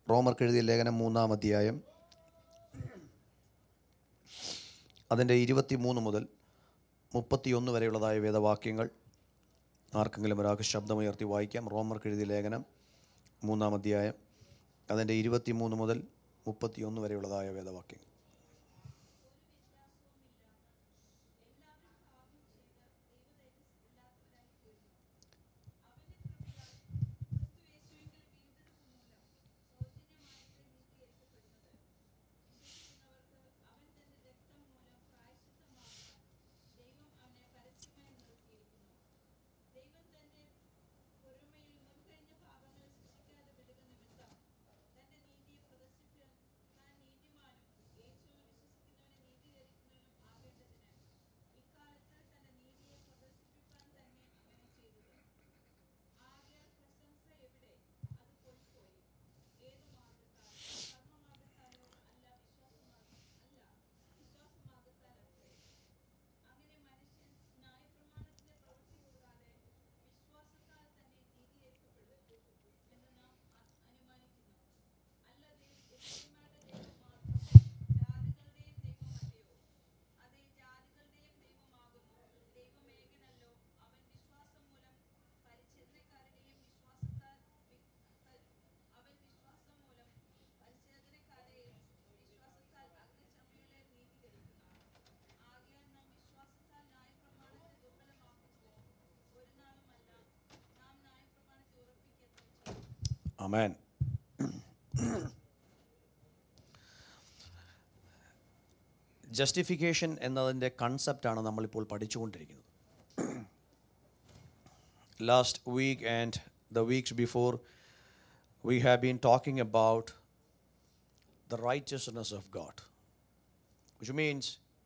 റോമർക്ക് എഴുതിയ ലേഖനം 3-ാം അധ്യായം അതിൻ്റെ 23 മുതൽ 31 വരെയുള്ളതായ വേദവാക്യങ്ങൾ ആർക്കെങ്കിലും ഒരാൾക്ക് ശബ്ദമുയർത്തി വായിക്കാം. റോമർക്ക് എഴുതിയ ലേഖനം 3-ാം അധ്യായം അതിൻ്റെ 23 മുതൽ 31 വരെയുള്ളതായ വേദവാക്യങ്ങൾ. ആമേൻ. ജസ്റ്റിഫിക്കേഷൻ എന്നതിൻ്റെ കൺസെപ്റ്റാണ് നമ്മളിപ്പോൾ പഠിച്ചുകൊണ്ടിരിക്കുന്നത്. Last week and the weeks before, we have been talking about the righteousness of God, which means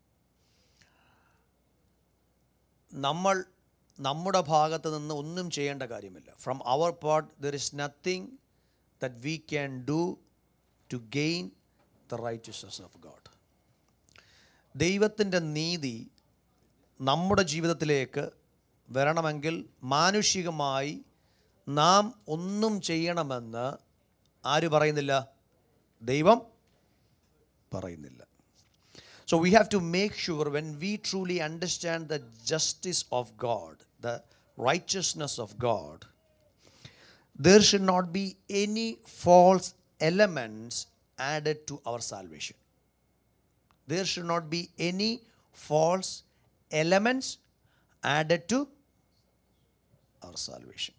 നമ്മുടെ ഭാഗത്ത് നിന്ന് ഒന്നും ചെയ്യേണ്ട കാര്യമില്ല. From our part there is nothing that we can do to gain the righteousness of God. ദൈവത്തിൻ്റെ നീതി നമ്മുടെ ജീവിതത്തിലേക്ക് വരണമെങ്കിൽ മാനുഷികമായി നാം ഒന്നും ചെയ്യണമെന്ന് ആര് പറയുന്നില്ല? ദൈവം പറയുന്നില്ല. So we have to make sure when we truly understand the justice of God, the righteousness of God, there should not be any false elements added to our salvation. There should not be any false elements added to our salvation.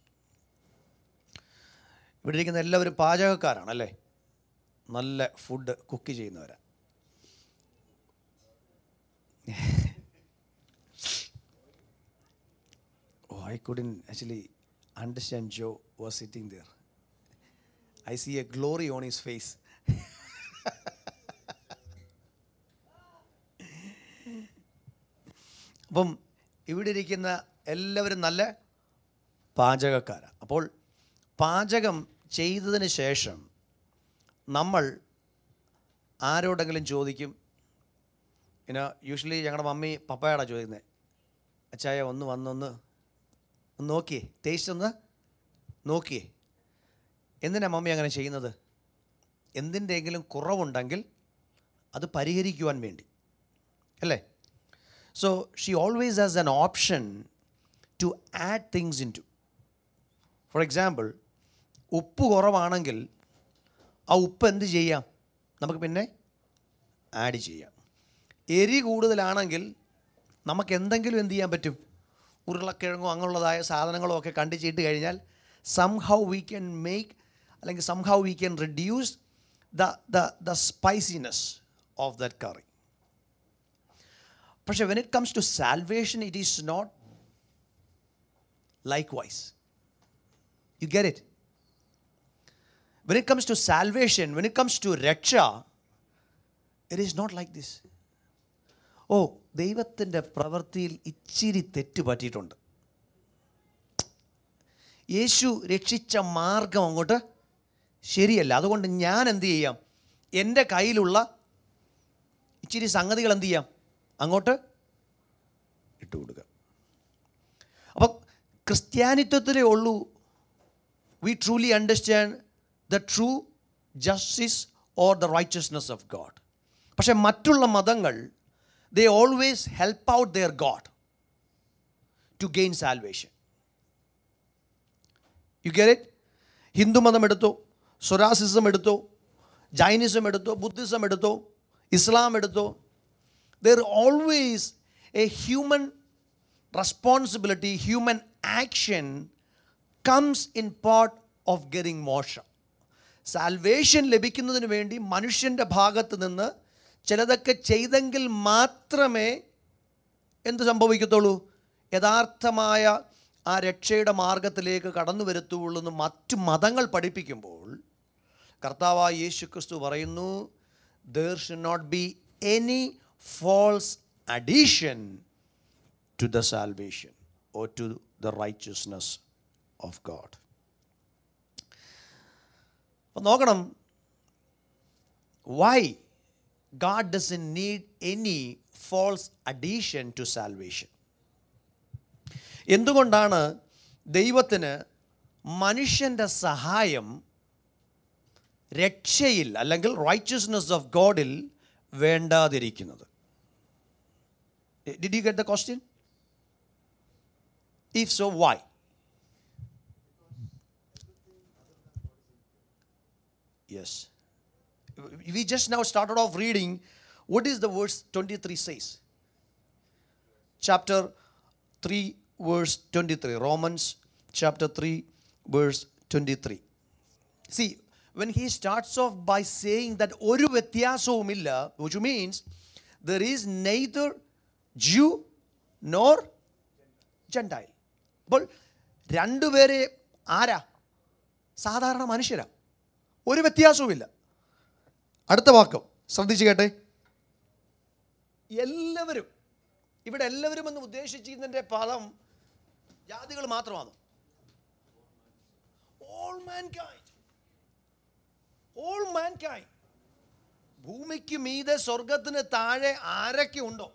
ഇവിടെ ഇരിക്കുന്ന എല്ലാവരും പാചകക്കാരാണല്ലേ? നല്ല food cook ചെയ്യുന്നവരാണ്. I couldn't actually understand Joe was sitting there. I see a glory on his face. അപ്പം ഇവിടെ ഇരിക്കുന്ന എല്ലാവരും നല്ല പാചകക്കാരാണ്. അപ്പോൾ പാചകം ചെയ്തതിന് ശേഷം നമ്മൾ ആരോടെങ്കിലും ചോദിക്കും. പിന്നെ യൂഷ്വലി ഞങ്ങളുടെ മമ്മി പപ്പയോടാണ് ചോദിക്കുന്നത്, അച്ചായ ഒന്ന് നോക്കിയേ, ടേസ്റ്റ് ഒന്ന് നോക്കിയേ. എന്തിനാ മമ്മി അങ്ങനെ ചെയ്യുന്നത്? എന്തിൻ്റെയെങ്കിലും കുറവുണ്ടെങ്കിൽ അത് പരിഹരിക്കുവാൻ വേണ്ടി അല്ലേ? So she always has an option to add things into. For example, ഉപ്പ് കുറവാണെങ്കിൽ ആ ഉപ്പ് എന്ത് ചെയ്യാം? നമുക്ക് പിന്നെ ആഡ് ചെയ്യാം. എരി കൂടുതലാണെങ്കിൽ നമുക്ക് എന്തെങ്കിലും എന്ത് ചെയ്യാൻ പറ്റും? ഉരുളക്കിഴങ്ങോ അങ്ങനെയുള്ളതായ സാധനങ്ങളോ ഒക്കെ കണ്ടിച്ചിട്ട് കഴിഞ്ഞാൽ സംഹൗ വി ക്യാൻ മേക്ക്, അല്ലെങ്കിൽ somehow we can reduce the spiciness of that curry. പക്ഷേ when it comes to salvation, it is not likewise. You get it? When it comes to salvation, when it comes to raksha, it is not like this. ദൈവത്തിൻ്റെ പ്രവൃത്തിയിൽ ഇച്ചിരി തെറ്റ് പറ്റിയിട്ടുണ്ട്, യേശു രക്ഷിച്ച മാർഗം അങ്ങോട്ട് ശരിയല്ല, അതുകൊണ്ട് ഞാൻ എന്ത് ചെയ്യാം? എൻ്റെ കയ്യിലുള്ള ഇച്ചിരി സംഗതികൾ എന്ത് ചെയ്യാം? അങ്ങോട്ട് ഇട്ട് കൊടുക്കുക. അപ്പോൾ ക്രിസ്ത്യാനിത്വത്തിലേ ഉള്ളൂ we truly understand the true justice or the righteousness of God. പക്ഷേ മറ്റുള്ള മതങ്ങൾ, they always help out their God to gain salvation. You get it? Hindu മതം എടുത്തോ, സൊറാസിസം എടുത്തോ, ജൈനിസം എടുത്തോ, ബുദ്ധിസം എടുത്തോ, ഇസ്ലാം എടുത്തോ, there always a human responsibility, human action comes in part of getting moksha. Salvation ലഭിക്കുന്നതിന് വേണ്ടി മനുഷ്യൻ്റെ ഭാഗത്ത് നിന്ന് ചിലതൊക്കെ ചെയ്തെങ്കിൽ മാത്രമേ എന്ത് സംഭവിക്കത്തുള്ളൂ? യഥാർത്ഥമായ ആ രക്ഷയുടെ മാർഗത്തിലേക്ക് കടന്നു വരുത്തുള്ളൂ എന്ന് മറ്റു മതങ്ങൾ പഠിപ്പിക്കുമ്പോൾ കർത്താവായ യേശു ക്രിസ്തു പറയുന്നു, there should not be any false addition to the salvation or to the righteousness of God. അപ്പോൾ നോക്കണം, why God doesn't need any false addition to salvation. എന്തുകൊണ്ടാണ് ദൈവത്തിന് മനുഷ്യൻ്റെ സഹായം രക്ഷയിൽ അല്ലെങ്കിൽ റൈച്ചസ്നെസ് ഓഫ് ഗോഡിൽ വേണ്ടാതിരിക്കുന്നത്? Did you get the question? If so, why? Yes. We just now started off reading. What is the verse 23 says? Chapter 3 verse 23. Romans chapter 3 verse 23. See, when he starts off by saying that oru vyathyasavumilla, which means there is neither Jew nor Gentile. അപ്പോൾ രണ്ടുപേരെ ആരാ? സാധാരണ മനുഷ്യരാ, ഒരു വ്യത്യാസവുമില്ല. അടുത്ത വാക്യം ശ്രദ്ധിച്ചു കേട്ടെ. എല്ലാവരും, ഇവിടെ എല്ലാവരും എന്ന് ഉദ്ദേശിച്ചതിൻ്റെ പദം ജാതികൾ മാത്രമാണ്. All mankind. All mankind. ഭൂമിക്ക് മീതെ സ്വർഗത്തിന് താഴെ ആരൊക്കെ ഉണ്ടോ?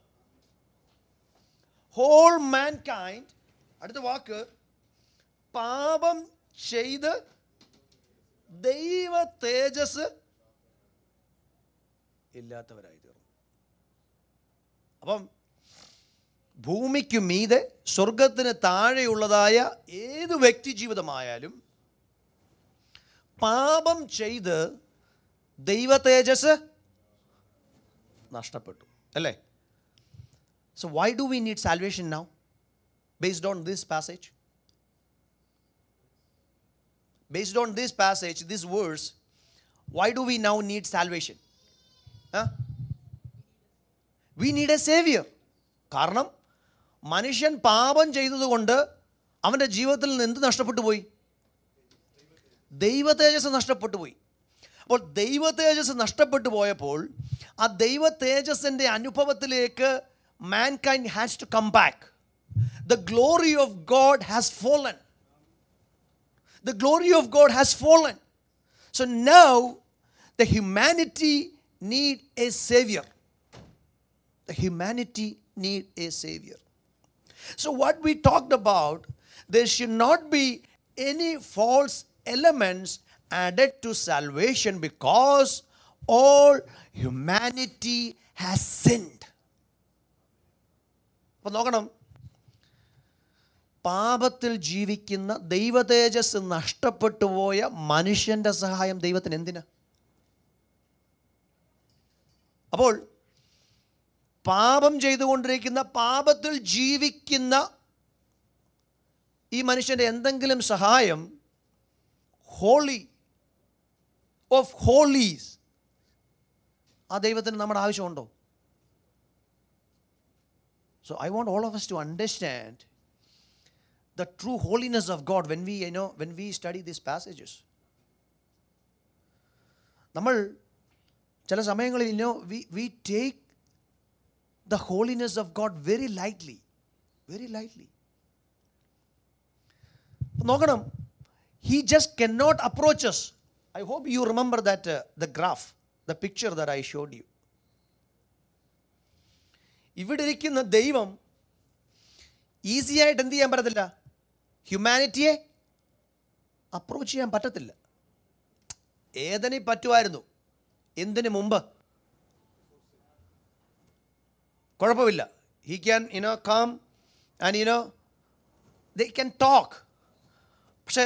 Whole mankind. അടുത്ത വാക്ക്, പാപം ചെയ്ത് ദൈവ തേജസ് ഇല്ലാത്തവരായി തീർന്നു. അപ്പം ഭൂമിക്ക് മീതെ സ്വർഗത്തിന് താഴെയുള്ളതായ ഏത് വ്യക്തി ജീവിതമായാലും പാപം ചെയ്ത് ദൈവ തേജസ് നഷ്ടപ്പെട്ടു, അല്ലേ? So why do we need salvation now? Based on this passage? Based on this passage, this verse, why do we now need salvation? We need a savior. കാരണം മനുഷ്യൻ പാപം ചെയ്തതുകൊണ്ട് അവൻ്റെ ജീവിതത്തിൽ നിന്ന് എന്ത് നഷ്ടപ്പെട്ടു പോയി? ദൈവ തേജസ് നഷ്ടപ്പെട്ടു പോയി. അപ്പോൾ ദൈവ തേജസ് നഷ്ടപ്പെട്ടു പോയപ്പോൾ ആ ദൈവ തേജസ്സിൻ്റെ അനുഭവത്തിലേക്ക് mankind has to come back. The glory of God has fallen. The glory of God has fallen. So now the humanity need a savior. The humanity need a savior. So what we talked about, there should not be any false elements added to salvation because all humanity has sinned. അപ്പോൾ നോക്കണം, പാപത്തിൽ ജീവിക്കുന്ന ദൈവ തേജസ് നഷ്ടപ്പെട്ടു പോയ മനുഷ്യൻ്റെ സഹായം ദൈവത്തിന് എന്തിനാ? അപ്പോൾ പാപം ചെയ്തുകൊണ്ടിരിക്കുന്ന, പാപത്തിൽ ജീവിക്കുന്ന ഈ മനുഷ്യൻ്റെ എന്തെങ്കിലും സഹായം ഹോളി ഓഫ് ഹോളീസ് ആ ദൈവത്തിന് നമ്മുടെ ആവശ്യമുണ്ടോ? So I want all of us to understand the true holiness of God when we study these passages. നമ്മൾ ചില സമയങ്ങളിൽ we take the holiness of God very lightly. Very lightly. നോക്കണം, he just cannot approach us. I hope you remember that the graph, the picture that I showed you. ഇവിടെ ഇരിക്കുന്ന ദൈവം ഈസിയായിട്ട് എന്ത് ചെയ്യാൻ പറ്റത്തില്ല? ഹ്യൂമാനിറ്റിയെ അപ്രോച്ച് ചെയ്യാൻ പറ്റത്തില്ല. ഏദനിൽ പറ്റുമായിരുന്നു. എന്തിനു മുമ്പ്? കുഴപ്പമില്ല. He can, come and, they can talk. പക്ഷേ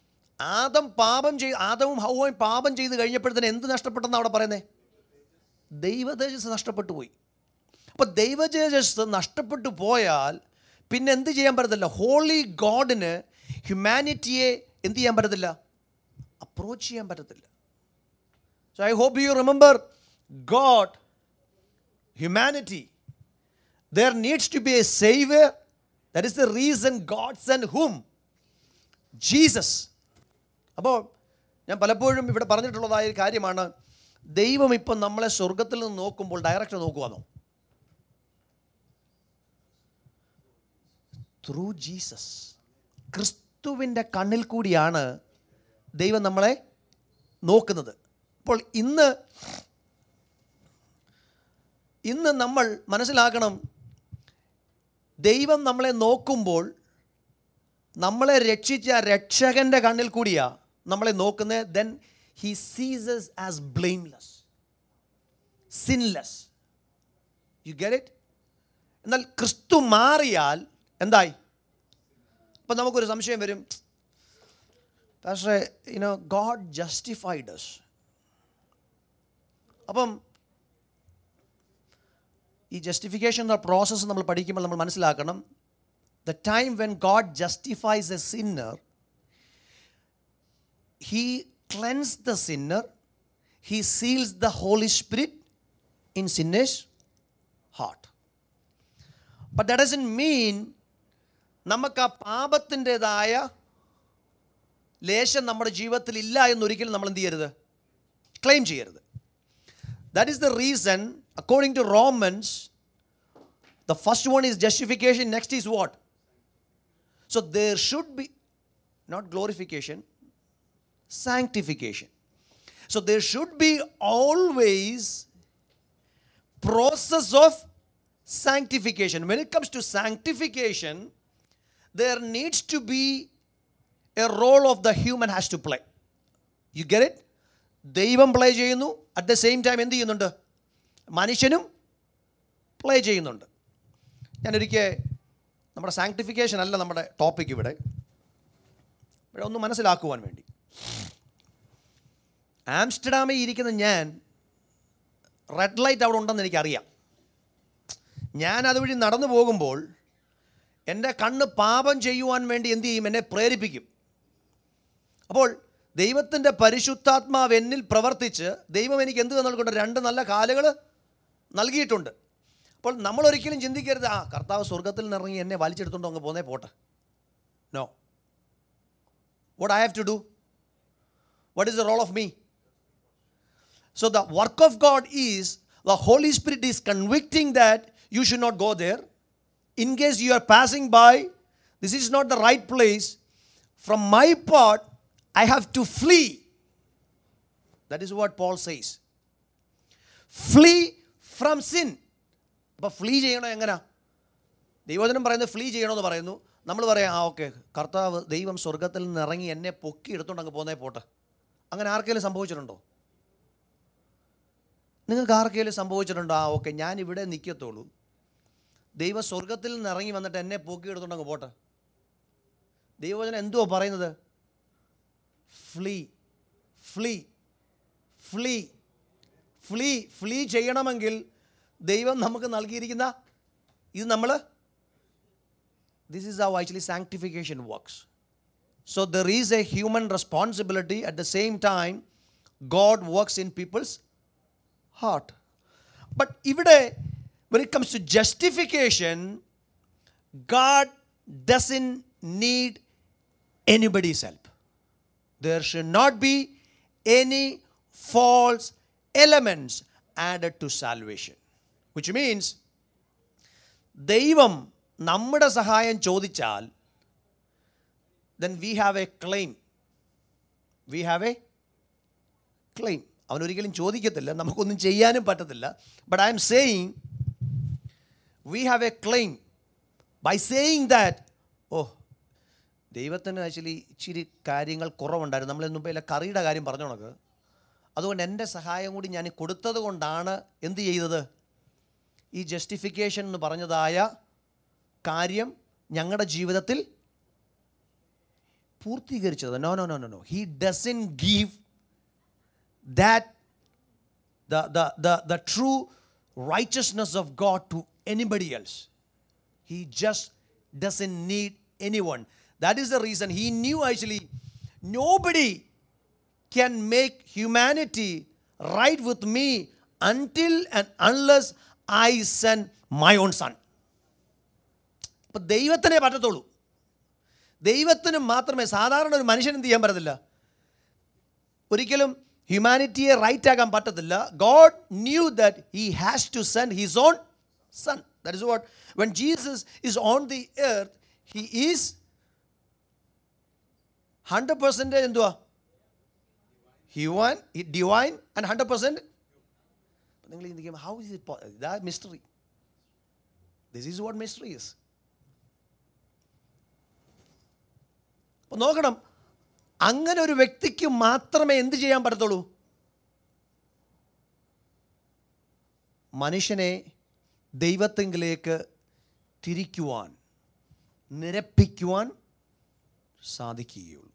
ആദവും ഹൗവയും പാപം ചെയ്ത് കഴിഞ്ഞപ്പോഴത്തേന് എന്ത് നഷ്ടപ്പെട്ടെന്നാണ് അവിടെ പറയുന്നത്? ദൈവ തേജസ് നഷ്ടപ്പെട്ടു പോയി. അപ്പോൾ ദൈവ തേജസ് നഷ്ടപ്പെട്ടു പോയാൽ പിന്നെ എന്ത് ചെയ്യാൻ പറ്റത്തില്ല? ഹോളി ഗോഡിന് ഹ്യൂമാനിറ്റിയെ എന്ത് ചെയ്യാൻ പറ്റത്തില്ല? അപ്രോച്ച് ചെയ്യാൻ പറ്റത്തില്ല. So I hope you remember God, humanity. There needs to be a savior. That is the reason God sent whom? Jesus. അപ്പോൾ ഞാൻ പലപ്പോഴും ഇവിടെ പറഞ്ഞിട്ടുള്ളതായ ഒരു കാര്യമാണ്, ദൈവം ഇപ്പം നമ്മളെ സ്വർഗത്തിൽ നിന്ന് നോക്കുമ്പോൾ ഡയറക്റ്റ് നോക്കുവാന്നോ? Through Jesus. ക്രിസ്തുവിൻ്റെ കണ്ണിൽ കൂടിയാണ് ദൈവം നമ്മളെ നോക്കുന്നത്. അപ്പോൾ ഇന്ന് നമ്മൾ മനസ്സിലാക്കണം, ദൈവം നമ്മളെ നോക്കുമ്പോൾ നമ്മളെ രക്ഷിച്ച രക്ഷകൻ്റെ കണ്ണിൽ കൂടിയാണ് നമ്മളെ നോക്കുന്നത്. Then he sees us as blameless, sinless. You get it? എന്നാൽ ക്രിസ്തു മാറിയാൽ എന്തായി? അപ്പം നമുക്കൊരു സംശയം വരും, പക്ഷേ ഗോഡ് ജസ്റ്റിഫൈഡ് us. അപ്പം ഈ ജസ്റ്റിഫിക്കേഷൻ എന്ന പ്രോസസ്സ് നമ്മൾ പഠിക്കുമ്പോൾ നമ്മൾ മനസ്സിലാക്കണം, the time when God justifies a sinner, he cleanse the sinner, he seals the Holy Spirit in sinner's heart. But that doesn't mean നമുക്ക് ആ പാപത്തിൻ്റെതായ ലേശം നമ്മുടെ ജീവിതത്തിൽ ഇല്ല എന്നൊരിക്കലും നമ്മൾ എന്ത് ചെയ്യരുത്? ക്ലെയിം ചെയ്യരുത്. That is the reason, according to Romans, the first one is justification, next is what? So there should be, not glorification, sanctification. So there should be always process of sanctification. When it comes to sanctification, there needs to be a role of the human has to play. You get it? ദൈവം play ചെയ്യുന്നു, at the same time എന്ത് ചെയ്യുന്നുണ്ട്? മനുഷ്യനും play ചെയ്യുന്നുണ്ട്. ഞാനൊരിക്കൽ, നമ്മുടെ sanctification അല്ല നമ്മുടെ topic ഇവിടെ ഒന്ന് മനസ്സിലാക്കുവാൻ വേണ്ടി, ആംസ്റ്റർഡാമിൽ ഇരിക്കുന്ന ഞാൻ, റെഡ് ലൈറ്റ് അവിടെ ഉണ്ടെന്ന് എനിക്കറിയാം. ഞാൻ അതുവഴി നടന്നു പോകുമ്പോൾ എൻ്റെ കണ്ണ് പാപം ചെയ്യുവാൻ വേണ്ടി എന്ത് ചെയ്യും? എന്നെ പ്രേരിപ്പിക്കും. അപ്പോൾ ദൈവത്തിൻ്റെ പരിശുദ്ധാത്മാവ് എന്നിൽ പ്രവർത്തിച്ച് ദൈവം എനിക്ക് എന്ത് നൽകുന്നുണ്ട്? 2 നല്ല കാലുകൾ നൽകിയിട്ടുണ്ട്. അപ്പോൾ നമ്മളൊരിക്കലും ചിന്തിക്കരുത്, കർത്താവ് സ്വർഗത്തിൽ നിന്നിറങ്ങി എന്നെ വലിച്ചെടുത്തുകൊണ്ട് അങ്ങ് പോന്നേ പോട്ടെ. No. What I have to do? What is the role of me? So the work of God is the Holy Spirit is convicting that you should not go there. In case you are passing by, this is not the right place. From my part I have to flee. That is what Paul says. Flee from sin. അപ്പോൾ flee ചെയ്യണോ? എങ്ങനെ? ദൈവവചനം പറയുന്നത് flea ചെയ്യണമെന്ന് പറയുന്നു. നമ്മൾ പറയാം, okay, കർത്താവ് ദൈവം സ്വർഗത്തിൽ നിന്ന് ഇറങ്ങി എന്നെ പൊക്കി എടുത്തോണ്ട് അങ്ങ് പോന്നേ പോട്ടെ. അങ്ങനെ ആർക്കെങ്കിലും സംഭവിച്ചിട്ടുണ്ടോ? നിങ്ങൾക്ക് ആർക്കെങ്കിലും സംഭവിച്ചിട്ടുണ്ടോ? ഓക്കെ, ഞാൻ ഇവിടെ നിൽക്കത്തുള്ളൂ, ദൈവം സ്വർഗത്തിൽ നിന്ന് ഇറങ്ങി വന്നിട്ട് എന്നെ പൊക്കി എടുത്തോണ്ട് അങ്ങ് പോട്ടെ. ദൈവവചനം എന്തുവാ പറയുന്നത്? Flee, flee, flee, flee. Flee ചെയ്യണമെങ്കിൽ ദൈവം നമുക്ക് നൽകിയിരിക്കുന്ന ഇത് നമ്മൾ, this is how actually sanctification works. So there is a human responsibility, at the same time God works in people's heart. But ഇവിടെ when it comes to justification, God doesn't need anybody's help. There should not be any false elements added to salvation, which means ദൈവം നമ്മുടെ സഹായം ചോദിച്ചാൽ then we have a claim. We have a claim. അവനൊരിക്കലും ചോദിക്കത്തില്ല, നമുക്കൊന്നും ചെയ്യാനും പറ്റത്തില്ല. But I am saying we have a claim by saying that, ദൈവത്തിന് actually ഇച്ചിരി കാര്യങ്ങൾ കുറവുണ്ടായിരുന്നു. നമ്മൾ മുമ്പേ കറിയുടെ കാര്യം പറഞ്ഞോണക്ക്, അതുകൊണ്ട് എൻ്റെ സഹായം കൂടി ഞാൻ കൊടുത്തത് കൊണ്ടാണ് എന്ത് ചെയ്തത്, ഈ ജസ്റ്റിഫിക്കേഷൻ എന്ന് പറഞ്ഞതായ കാര്യം ഞങ്ങളുടെ ജീവിതത്തിൽ പൂർത്തീകരിച്ചത്. No no no no no he doesn't give that the true righteousness of God to anybody else. He just doesn't need anyone. That is the reason he knew actually nobody can make humanity right with me until and unless I send my own son. അപ്പോൾ ദൈവത്തിനെ പറ്റത്തുള്ളൂ. ദൈവത്തിന് മാത്രമേ, സാധാരണ ഒരു മനുഷ്യൻ എന്ത് ചെയ്യാൻ പറ്റത്തില്ല, ഒരിക്കലും ഹ്യൂമാനിറ്റിയെ റൈറ്റ് ആക്കാൻ പറ്റത്തില്ല. God knew that he has to send his own son. That is what, when Jesus is on the earth, he is 100% എന്തുവാ, divine and 100%. നിങ്ങൾ ചിന്തിക്കും, how is it possible? That mystery. This is what mystery is. അപ്പോൾ നോക്കണം, അങ്ങനെ ഒരു വ്യക്തിക്ക് മാത്രമേ എന്ത് ചെയ്യാൻ പറ്റത്തുള്ളൂ, മനുഷ്യനെ ദൈവത്തെങ്കിലേക്ക് തിരിക്കുവാൻ, നിരപ്പിക്കുവാൻ സാധിക്കുകയുള്ളൂ.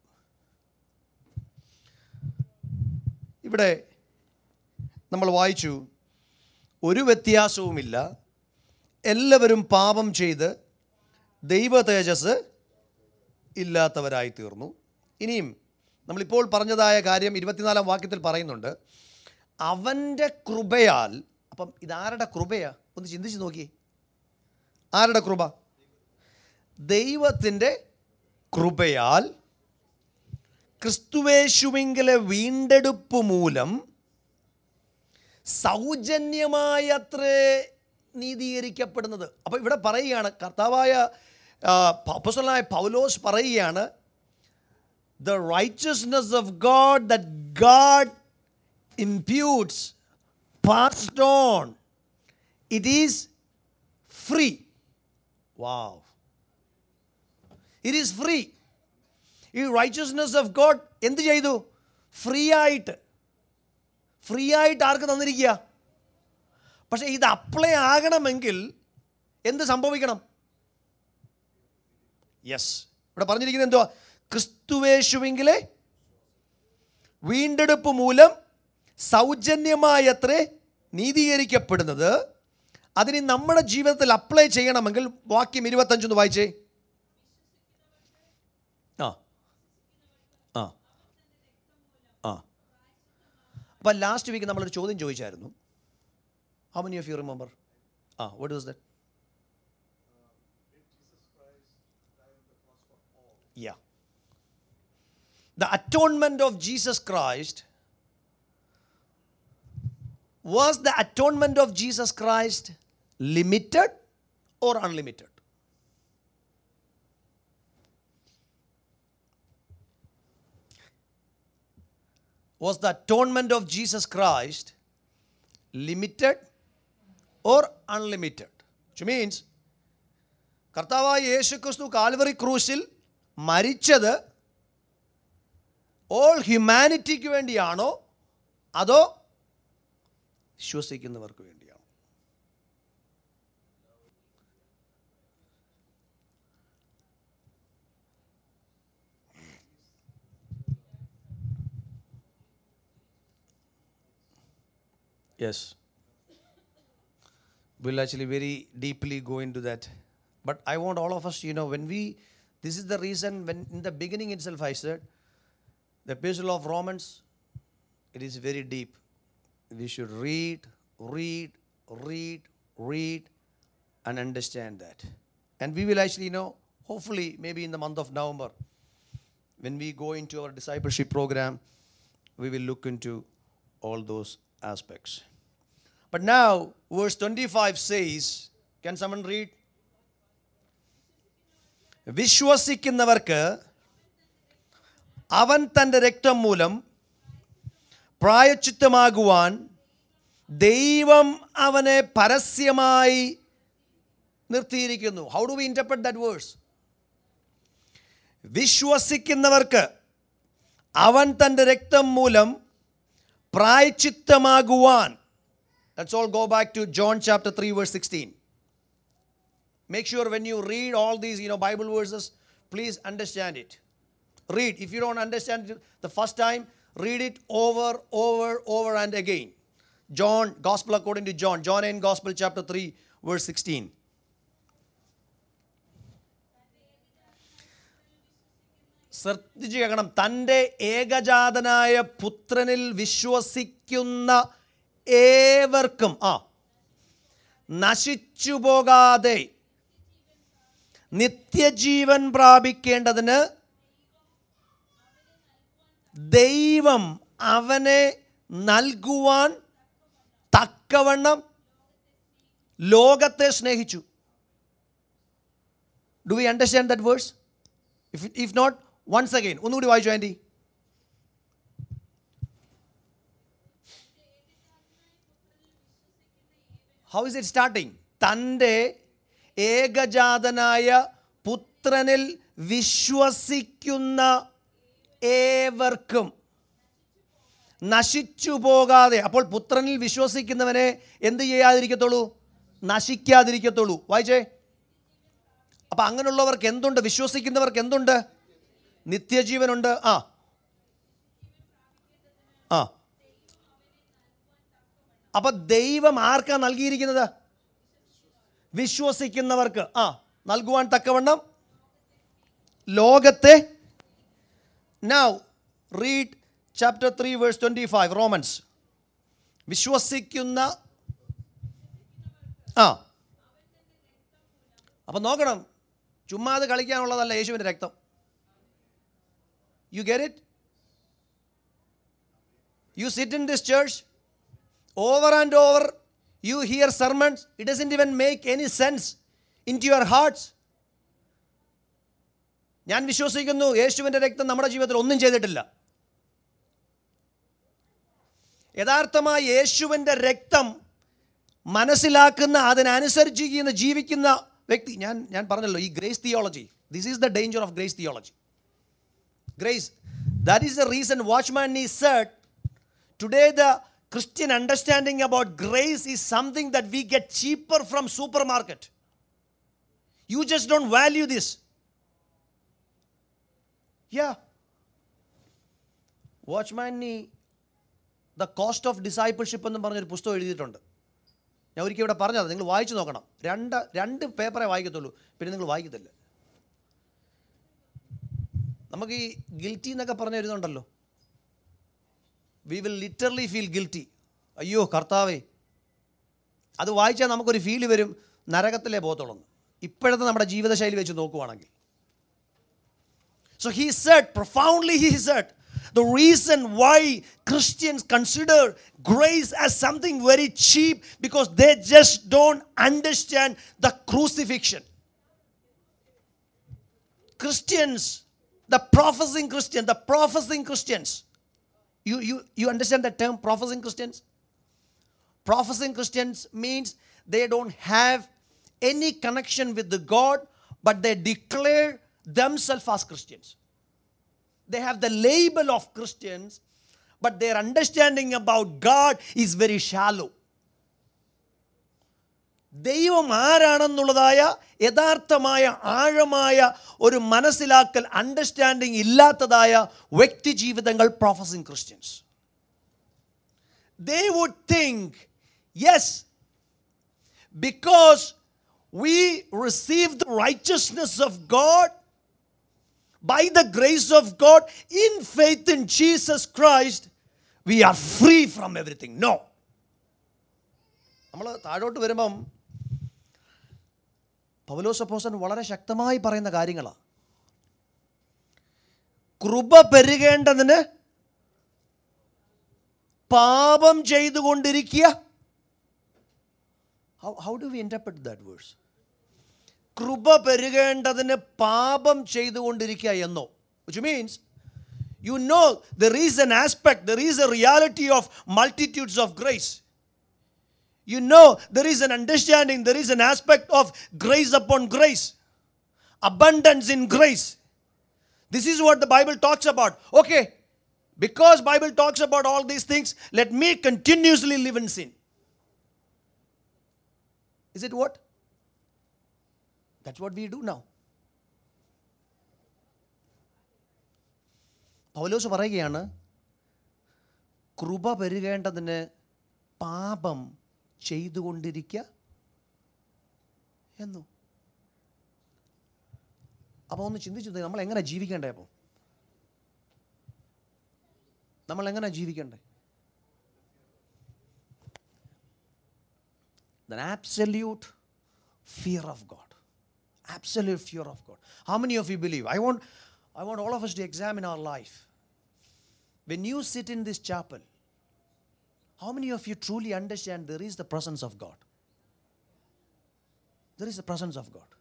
ഇവിടെ നമ്മൾ വായിച്ചു, ഒരു വ്യത്യാസവുമില്ല, എല്ലാവരും പാപം ചെയ്ത് ദൈവ തേജസ് ഇല്ലാത്തവരായി തീർന്നു. ഇനിയും നമ്മളിപ്പോൾ പറഞ്ഞതായ കാര്യം 24-ാം വാക്യത്തിൽ പറയുന്നുണ്ട്, അവൻ്റെ കൃപയാൽ. അപ്പം ഇതാരുടെ കൃപയാ? ഒന്ന് ചിന്തിച്ച് നോക്കി, ആരുടെ കൃപ? ദൈവത്തിൻ്റെ കൃപയാൽ ക്രിസ്തുവേശുവിങ്കലെ വീണ്ടെടുപ്പ് മൂലം സൗജന്യമായത്രേ നീതീകരിക്കപ്പെടുന്നത്. അപ്പോൾ ഇവിടെ പറയുകയാണ്, കർത്താവായ അപ്പോസ്തലനായ പൗലോസ് പറയുകയാണ്, the righteousness of God that God imputes, passed on, it is free. Wow. It is free. ഈ റൈച്ചസ്നെസ് ഓഫ് ഗോഡ് എന്ത് ചെയ്തു? ഫ്രീ ആയിട്ട് ആർക്ക് തന്നിരിക്കുക? പക്ഷേ ഇത് അപ്ലൈ ആകണമെങ്കിൽ എന്ത് സംഭവിക്കണം? യെസ്, ഇവിടെ പറഞ്ഞിരിക്കുന്നത് എന്തുവാ? ക്രിസ്തുവേശുവിങ്കിലെ വീണ്ടെടുപ്പ് മൂലം സൗജന്യമായത്രേ നീതീകരിക്കപ്പെടുന്നത്. അതിന് നമ്മുടെ ജീവിതത്തിൽ അപ്ലൈ ചെയ്യണമെങ്കിൽ വാക്യം 25 വായിച്ചേ. അപ്പം ലാസ്റ്റ് വീക്ക് നമ്മളൊരു ചോദ്യം ചോദിച്ചായിരുന്നു. How many of you remember? What was that? Yeah. The atonement of Jesus Christ, was the atonement of Jesus Christ limited or unlimited? Was the atonement of Jesus Christ limited or unlimited? Which means, കർത്താവായ യേശുക്രിസ്തു Calvary ക്രൂശിൽ മരിച്ചത് all ഹ്യൂമാനിറ്റിക്ക് വേണ്ടിയാണോ അതോ വിശ്വസിക്കുന്നവർക്ക് വേണ്ടിയാണോ? Yes, we'll actually very deeply go into that. But I want all of us, this is the reason when in the beginning itself I said, the epistle of Romans, it is very deep. We should read and understand that. And we will actually hopefully maybe in the month of November, when we go into our discipleship program, we will look into all those aspects. But now, verse 25 says, can someone read? വിശ്വസിക്കുന്നവർക്ക് അവൻ തൻ്റെ രക്തം മൂലം പ്രായശ്ചിത്തമാകുവാൻ ദൈവം അവനെ പരസ്യമായി നിർത്തിയിരിക്കുന്നു. How do we interpret that verse? വിശ്വസിക്കുന്നവർക്ക് അവൻ തൻ്റെ രക്തം മൂലം പ്രായശ്ചിത്തമാകുവാൻ. Let's all go back to John chapter 3 verse 16. Make sure when you read all these, Bible verses, please understand it. Read. If you don't understand it the first time, read it over and again. John, Gospel according to John. John and Gospel chapter 3 verse 16. ശ്രദ്ധിച്ചു കേൾക്കണം. തൻ്റെ ഏകജാതനായ പുത്രനിൽ വിശ്വസിക്കുന്ന ഏവർക്കും നശിച്ചു പോകാതെ നിത്യജീവൻ പ്രാപിക്കേണ്ടതിന് ദൈവം അവനെ നൽകുവാൻ തക്കവണ്ണം ലോകത്തെ സ്നേഹിച്ചു. Do we understand that verse? If not, once again, ഒന്നുകൂടി വായിച്ചു aunty. How is it starting? തൻ്റെ ഏകജാതനായ പുത്രനിൽ വിശ്വസിക്കുന്ന ഏവർക്കും നശിച്ചു പോകാതെ. അപ്പോൾ പുത്രനിൽ വിശ്വസിക്കുന്നവനെ എന്ത് ചെയ്യാതിരിക്കത്തുള്ളൂ? നശിക്കാതിരിക്കത്തുള്ളൂ. വായിച്ചേ. അപ്പം അങ്ങനെയുള്ളവർക്ക് എന്തുണ്ട്? വിശ്വസിക്കുന്നവർക്ക് എന്തുണ്ട്? നിത്യജീവനുണ്ട്. അപ്പം ദൈവം ആർക്കാ നൽകിയിരിക്കുന്നത്? വിശ്വസിക്കുന്നവർക്ക് നൽകുവാൻ തക്കവണ്ണം ലോകത്തെ. Now read chapter 3 verse 25, Romans. വിശ്വസിക്കുന്ന അപ്പം നോക്കണം, ചുമ്മാ അത് കളിക്കാനുള്ളതല്ല യേശുവിൻ്റെ രക്തം. You get it? You sit in this church, over and over you hear sermons, it doesn't even make any sense into your hearts. ഞാൻ വിശ്വസിക്കുന്നു യേശുവിൻ്റെ രക്തം നമ്മുടെ ജീവിതത്തിൽ ഒന്നും ചെയ്തിട്ടില്ല. യഥാർത്ഥമായി യേശുവിൻ്റെ രക്തം മനസ്സിലാക്കുന്ന, അതിനനുസരിച്ച് ജീവിക്കുന്ന വ്യക്തി. ഞാൻ പറഞ്ഞല്ലോ, ഈ grace theology, this is the danger of grace theology. Grace. That is the reason Watchman Nee said, today the Christian understanding about grace is something that we get cheaper from supermarket. You just don't value this. Yeah. Watchman Nee, The Cost of Discipleship എന്ന് പറഞ്ഞൊരു പുസ്തകം എഴുതിയിട്ടുണ്ട്. ഞാൻ ഒരിക്കൽ ഇവിടെ പറഞ്ഞത് നിങ്ങൾ വായിച്ചു നോക്കണം. രണ്ട് പേപ്പറേ വായിക്കത്തുള്ളൂ, പിന്നെ നിങ്ങൾ വായിക്കത്തില്ല. നമുക്ക് ഈ ഗിൽറ്റി എന്നൊക്കെ പറഞ്ഞു വരുന്നുണ്ടല്ലോ. We will literally feel guilty. അയ്യോ കർത്താവേ, അത് വായിച്ചാൽ നമുക്കൊരു ഫീൽ വരും നരകത്തിലേ പോകത്തുള്ളൂ. ഇപ്പോഴത്തെ നമ്മുടെ ജീവിതശൈലി വെച്ച് നോക്കുവാണെങ്കിൽ. So he said, profoundly he said, the reason why Christians consider grace as something very cheap, because they just don't understand the crucifixion. Christians, the professing Christians, you understand that term, professing Christians? Professing Christians means they don't have any connection with the God, but they declare themselves as Christians. They have the label of Christians, but their understanding about God is very shallow. ദൈവം ആരാണെന്നുള്ളതായ യഥാർത്ഥമായ ആഴമായ ഒരു മനസ്സിലാക്കൽ, understanding ഇല്ലാത്തതായ വ്യക്തി ജീവിതങ്ങൾ professing Christians. They would think, yes, because we receive the righteousness of God by the grace of God in faith in Jesus Christ, we are free from everything. No. നമ്മൾ താഴോട്ട് വരുമ്പം പൗലോസ് അപ്പോസ്തലൻ വളരെ ശക്തമായി പറയുന്ന കാര്യങ്ങളാണ്. കൃപ പെരുകേണ്ടതിന് പാപം ചെയ്തുകൊണ്ടിരിക്കുക. How do we interpret that verse? കൃപ പെരുകേണ്ടതിന് പാപം ചെയ്തുകൊണ്ടിരിക്കുക എന്നോ, which means there is an aspect, there is a reality of multitudes of grace. There is an understanding, there is an aspect of grace upon grace, abundance in grace. This is what the Bible talks about. Okay, Because Bible talks about all these things, let me continuously live in sin. Is it what? That's what we do now. പൗലോസ് പറയുകയാണ്, കൃപ പെരുകേണ്ടതിന് പാപം ചെയ്തുകൊണ്ടിരിക്കുക എന്നു. അപ്പോൾ ഒന്ന് ചിന്തിച്ചു, നമ്മൾ എങ്ങനെ ജീവിക്കേണ്ടേ? അപ്പോൾ നമ്മൾ എങ്ങനെ ജീവിക്കണ്ടേ? An absolute fear of God. Absolute fear of God. How many of you believe? I want all of us to examine our life. When you sit in this chapel, how many of you truly understand there is the presence of God? There is the presence of God.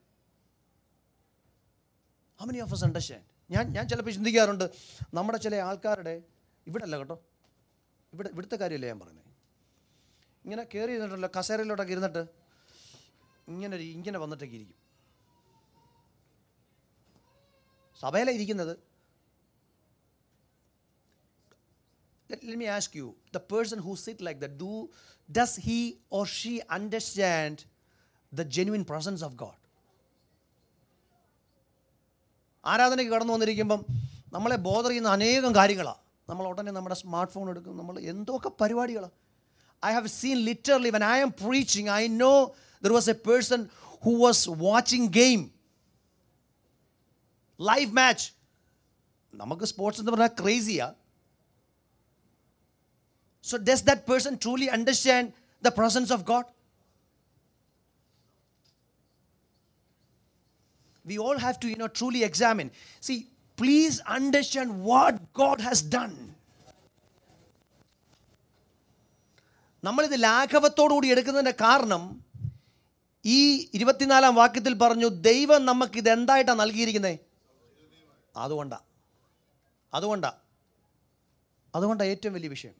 How many of us understand? ഞാൻ ചിലപ്പോൾ ചിന്തിക്കാറുണ്ട്, നമ്മുടെ ചില ആൾക്കാരുടെ, ഇവിടെ അല്ല കേട്ടോ, ഇവിടുത്തെ കാര്യമല്ലേ ഞാൻ പറയുന്നത്, ഇങ്ങനെ കയറി ഇരുന്നിട്ടല്ലോ, കസേരയിലോട്ടൊക്കെ ഇരുന്നിട്ട് ഇങ്ങനെ വന്നിട്ടൊക്കെ ഇരിക്കും. സഭയിലാണ് ഇരിക്കുന്നത്. Let me ask you, the person who sit like that, does he or she understand the genuine presence of God? ആരാധനയ്ക്ക് കടന്നു വന്നിരിക്കുമ്പം നമ്മളെ ബോധർ ചെയ്യുന്ന അനേകം കാര്യങ്ങളാണ്. നമ്മൾ ഉടനെ നമ്മുടെ സ്മാർട്ട് ഫോൺ എടുക്കും, നമ്മൾ എന്തൊക്കെ പരിപാടികളാണ്. I have seen literally when I am preaching, I know there was a person who was watching game, live match. നമുക്ക് സ്പോർട്സ് എന്ന് പറഞ്ഞാൽ ക്രേസിയാ. So does that person truly understand the presence of God? We all have to, truly examine. See, please understand what God has done. നമ്മളിത് ലാഘവത്തോടുകൂടി എടുക്കുന്നതിൻ്റെ കാരണം, ഈ 24-ാം വാക്യത്തിൽ പറഞ്ഞു, ദൈവം നമുക്കിത് എന്തായിട്ടാണ് നൽകിയിരിക്കുന്നത്? അതുകൊണ്ടാണ് ഏറ്റവും വലിയ വിഷയം.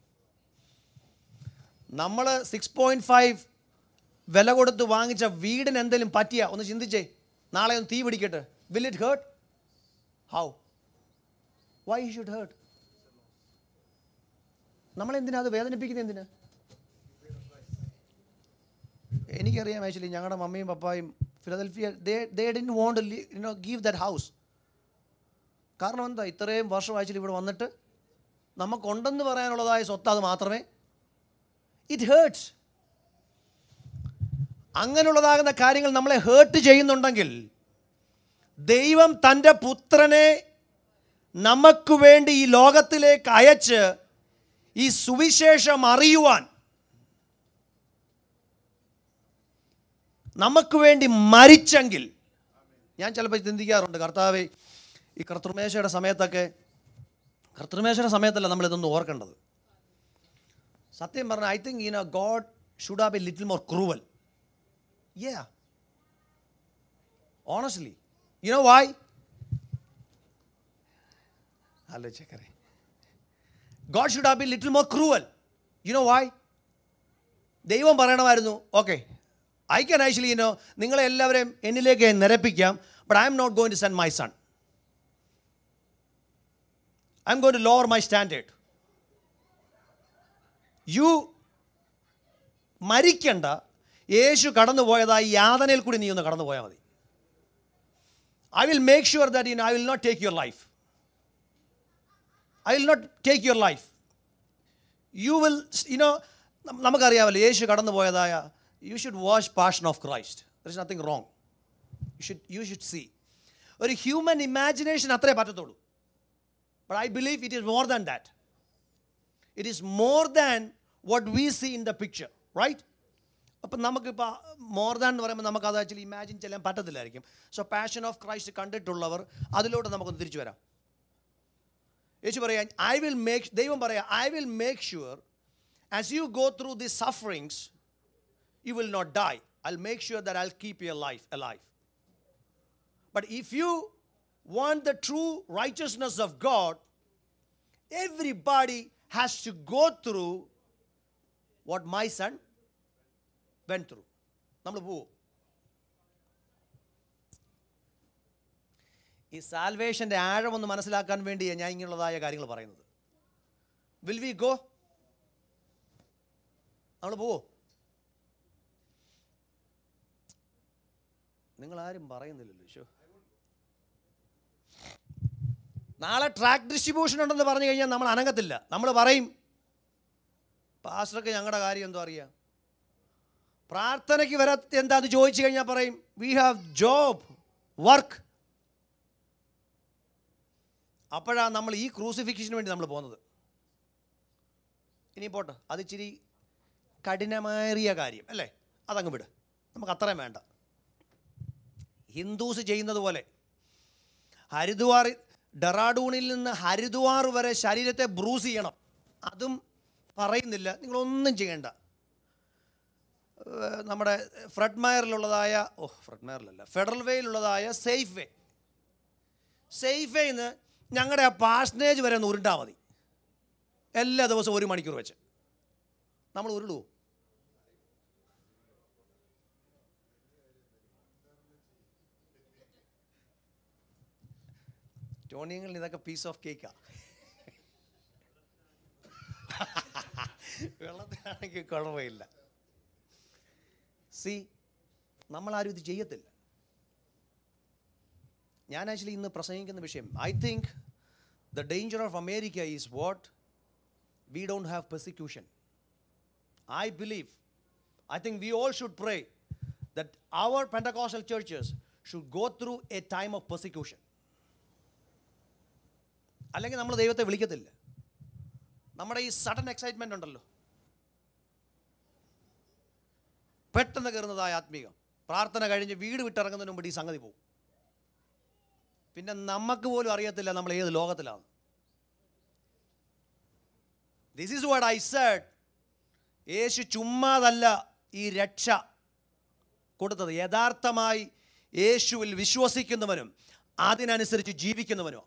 നമ്മൾ 6.5 വില കൊടുത്ത് വാങ്ങിച്ച വീടിന് എന്തെങ്കിലും പറ്റിയ ഒന്ന് ചിന്തിച്ചേ, നാളെ ഒന്ന് തീ പിടിക്കട്ടെ. Will it hurt? How? Why it should hurt? നമ്മളെന്തിനാ അത് വേദനിപ്പിക്കുന്നത്? എന്തിനാ? എനിക്കറിയാം, ആക്ച്വലി ഞങ്ങളുടെ മമ്മിയും പപ്പായും Philadelphia, they didn't want to give that house. കാരണം എന്താ, ഇത്രയും വർഷം ആക്ച്വലി ഇവിടെ വന്നിട്ട് നമുക്കുണ്ടെന്ന് പറയാനുള്ളതായ സ്വത്ത് അത് മാത്രമേ. It hertz. അങ്ങനെയുള്ളതാകുന്ന കാര്യങ്ങൾ നമ്മളെ ഹേർട്ട് ചെയ്യുന്നുണ്ടെങ്കിൽ, ദൈവം തൻ്റെ പുത്രനെ നമുക്ക് വേണ്ടി ഈ ലോകത്തിലേക്ക് അയച്ച് ഈ സുവിശേഷം അറിയുവാൻ നമുക്ക് വേണ്ടി മരിച്ചെങ്കിൽ, ഞാൻ ചിലപ്പോൾ ചിന്തിക്കാറുണ്ട്, കർത്താവേ, ഈ കർത്തൃമേശയുടെ സമയത്തല്ല നമ്മളിതൊന്ന് ഓർക്കേണ്ടത്. സത്യം പറഞ്ഞാൽ I think God should have been a little more cruel. Yeah. Honestly. You know why? God should have been a little more cruel. You know why? ദൈവം പറയണമായിരുന്നു, ഓക്കെ, I can actually, നിങ്ങളെ എല്ലാവരെയും എന്നിലേക്ക് നിരപ്പിക്കാം, but I am not going to send my son. I am going to lower my standard. You മരിക്കണ്ട, യേശു കടന്നു പോയതായി യാതനയിൽ കൂടി നീ ഒന്ന് കടന്നു പോയാൽ മതി. I will make sure that I will not take your life. I will not take your life. You will, നമുക്കറിയാമല്ലോ യേശു കടന്നു പോയതായ, you should watch Passion of Christ. There is nothing wrong. You should see. ഒരു human imagination അത്രേ പറ്റത്തുള്ളൂ. But I believe it is more than that. It is more than what we see in the picture, right? അപ്പം നമുക്കിപ്പോൾ more than എന്ന് പറയുമ്പോൾ നമുക്കത് actually imagine ചെയ്യാൻ പറ്റത്തില്ലായിരിക്കും. സോ പാഷൻ ഓഫ് ക്രൈസ്റ്റ് കണ്ടിട്ടുള്ളവർ അതിലോട്ട് നമുക്കൊന്ന് തിരിച്ചു വരാം. യേശു പറയാം, ദൈവം പറയാം, I will make sure as you go through these sufferings, you will not die. I'll make sure that I'll keep your life alive. But if you want the true righteousness of God, everybody has to go through what my son went through. നമ്മൾ പോവും. ഈ സാൽവേഷൻ്റെ ആഴമൊന്ന് മനസ്സിലാക്കാൻ വേണ്ടിയാണ് ഞാൻ ഇങ്ങനെയുള്ളതായ കാര്യങ്ങൾ പറയുന്നത്. Will we go? നമ്മൾ പോവോ? നിങ്ങളാരും പറയുന്നില്ലല്ലോ. ശോ, നാളെ ട്രാക്ക് ഡിസ്ട്രിബ്യൂഷൻ ഉണ്ടെന്ന് പറഞ്ഞു കഴിഞ്ഞാൽ നമ്മൾ അനങ്ങത്തില്ല. നമ്മൾ പറയും, പാസ്റ്റർക്ക് ഞങ്ങളുടെ കാര്യം എന്തോ അറിയാം. പ്രാർത്ഥനയ്ക്ക് വരാത്ത എന്താന്ന് ചോദിച്ചു കഴിഞ്ഞാൽ പറയും, വി ഹാവ് ജോബ്, വർക്ക്. അപ്പോഴാണ് നമ്മൾ ഈ ക്രൂസിഫിക്ഷന് വേണ്ടി നമ്മൾ പോകുന്നത്. ഇനി പോട്ടെ, അത് ഇച്ചിരി കഠിനമേറിയ കാര്യം അല്ലേ, അതങ്ങ് വിട്, നമുക്ക് അത്രയും വേണ്ട. ഹിന്ദുസ് ചെയ്യുന്നത് പോലെ ഹരിദ്വാർ, ഡെറാഡൂണിൽ നിന്ന് ഹരിദ്വാർ വരെ ശരീരത്തെ ബ്രൂസ് ചെയ്യണം, അതും പറയുന്നില്ല. നിങ്ങളൊന്നും ചെയ്യണ്ട. നമ്മുടെ ഫ്രെഡ് മയറിലുള്ളതായ ഫെഡറൽ വേയിലുള്ളതായ സേഫ് വേ, സേഫ് വേന്ന് ഞങ്ങളുടെ ആ പാഴ്സനേജ് വരെ ഒന്ന് ഉരുണ്ടാൽ മതി. എല്ലാ ദിവസവും 1 മണിക്കൂർ വെച്ച് നമ്മൾ ഉരുളുവോ? ടോണിയങ്ങളിൽ ഇതൊക്കെ പീസ് ഓഫ് കേക്കാ. വെള്ളത്തിനാണെങ്കിൽ കുഴപ്പമില്ല. നമ്മളാരും ഇത് ചെയ്യത്തില്ല. ഞാൻ ആക്ച്വലി ഇന്ന് പ്രസംഗിക്കുന്ന വിഷയം, I think the danger of America is what we don't have persecution. I think we all should pray that our Pentecostal churches should go through a time of persecution. അല്ലെങ്കിൽ നമ്മൾ ദൈവത്തെ വിളിക്കത്തില്ല. നമ്മുടെ ഈ സഡൻ എക്സൈറ്റ്മെൻ്റ് ഉണ്ടല്ലോ, പെട്ടെന്ന് കയറുന്നതായ ആത്മീകം, പ്രാർത്ഥന കഴിഞ്ഞ് വീട് വിട്ടിറങ്ങുന്നതിന് മുമ്പ് ഈ സംഗതി പോകും. പിന്നെ നമുക്ക് പോലും അറിയത്തില്ല നമ്മൾ ഏത് ലോകത്തിലാണ്. This is what I said. യേശു ചുമ്മാതല്ല ഈ രക്ഷ കൊടുത്തത്. യഥാർത്ഥമായി യേശുവിൽ വിശ്വസിക്കുന്നവനും അതിനനുസരിച്ച് ജീവിക്കുന്നവനും.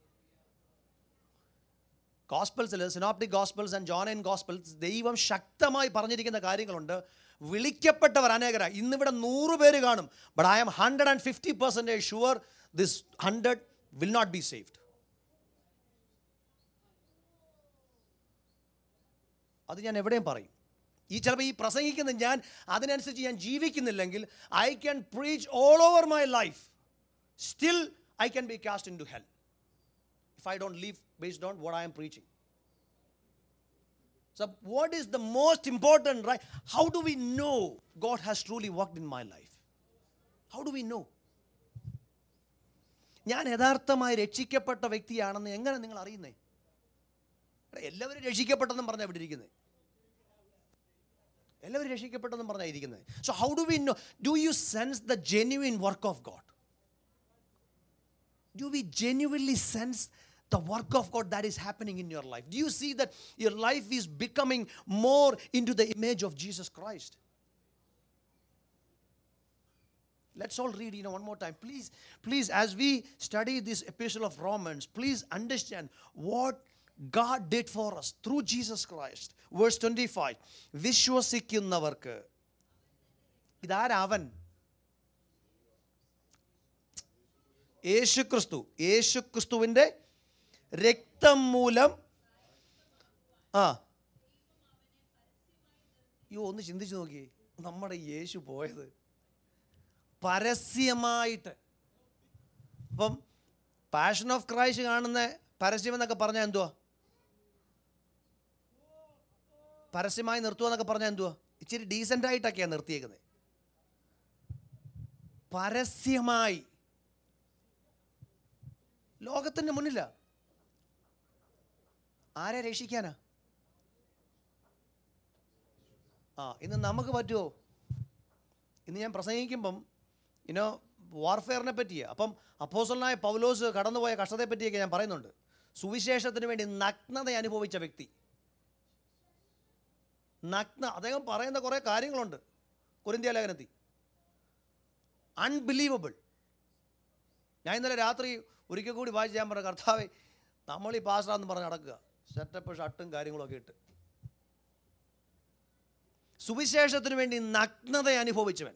ഗോസ്പൽസിൽ, synoptic gospels and John gospels ദൈവം ശക്തമായി പറഞ്ഞിരിക്കുന്ന കാര്യങ്ങളുണ്ട്. വിളിക്കപ്പെട്ടവർ അനേകരായി. ഇന്നിവിടെ 100 പേര് കാണും. But I am 150% sure this 100 will not be saved. അത് ഞാൻ എവിടെയും പറയും. ചിലപ്പോൾ ഈ പ്രസംഗിക്കുന്ന ഞാൻ അതിനനുസരിച്ച് ഞാൻ ജീവിക്കുന്നില്ലെങ്കിൽ I can preach all over my life, still I can be cast into hell if I don't live based on what I am preaching. So what is the most important, right? How do we know God has truly worked in my life? How do we know? ഞാൻ യഥാർത്ഥമായി രക്ഷിക്കപ്പെട്ട വ്യക്തിയാണെന്ന് എങ്ങനെ നിങ്ങൾ അറിയുന്നേ? എല്ലാവരും രക്ഷിക്കപ്പെട്ടെന്നും പറഞ്ഞാൽ ഇവിടെ ഇരിക്കുന്നത്. എല്ലാവരും രക്ഷിക്കപ്പെട്ടെന്നും പറഞ്ഞാൽ ഇരിക്കുന്നത്. So how do we know? Do you sense the genuine work of God? Do we genuinely sense the work of God that is happening in your life? Do you see that your life is becoming more into the image of Jesus Christ? Let's all read, one more time. Please, as we study this epistle of Romans, please understand what God did for us through Jesus Christ. Verse 25. വിശ്വസിക്കുന്നവർക്ക്. ഇതാരാവൻ? യേശുക്രിസ്തുവിൻ്റെ രക്തം മൂലം. ഒന്ന് ചിന്തിച്ചു നോക്കിയേ, നമ്മുടെ യേശു പോയത് പരസ്യമായിട്ട്. അപ്പം പാഷൻ ഓഫ് ക്രൈസ്റ്റ് കാണുന്ന പരസ്യം എന്നൊക്കെ പറഞ്ഞാൽ എന്തുവാ? പരസ്യമായി നിർത്തുക എന്നൊക്കെ പറഞ്ഞാൽ എന്തുവാ? ഇച്ചിരി ഡീസൻ്റായിട്ടൊക്കെയാണ് നിർത്തിയേക്കുന്നത്. പരസ്യമായി ലോകത്തിൻ്റെ മുന്നില. ആരെ രക്ഷിക്കാനാ? ഇന്ന് നമുക്ക് പറ്റുമോ? ഇന്ന് ഞാൻ പ്രസംഗിക്കുമ്പം വാർഫെയറിനെ പറ്റിയാണ്. അപ്പം അപ്പോസ്തലനായ പൗലോസ് കടന്നുപോയ കഷ്ടതയെ പറ്റിയൊക്കെ ഞാൻ പറയുന്നുണ്ട്. സുവിശേഷത്തിന് വേണ്ടി നഗ്നത അനുഭവിച്ച വ്യക്തി. അദ്ദേഹം പറയുന്ന കുറേ കാര്യങ്ങളുണ്ട് കൊരിന്ത്യ ലേഖനത്തിൽ. അൺബിലീവബിൾ. ഞാൻ ഇന്നലെ രാത്രി ഒരിക്കൽ കൂടി വായിച്ച് ഞാൻ പറഞ്ഞ, കർത്താവേ, നമ്മൾ ഈ പാസ്റ്ററാന്ന് പറഞ്ഞ് നടക്കുക, സെറ്റപ്പ് ഷർട്ടും കാര്യങ്ങളൊക്കെ ഇട്ട്. സുവിശേഷത്തിന് വേണ്ടി നഗ്നത അനുഭവിച്ചവൻ.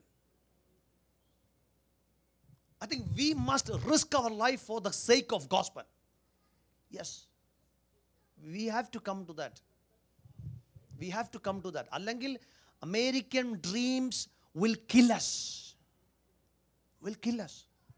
I think we must risk our life for the sake of gospel. Yes. We have to come to that. We have to come to that. അല്ലെങ്കിൽ American dreams will kill us. Will kill us.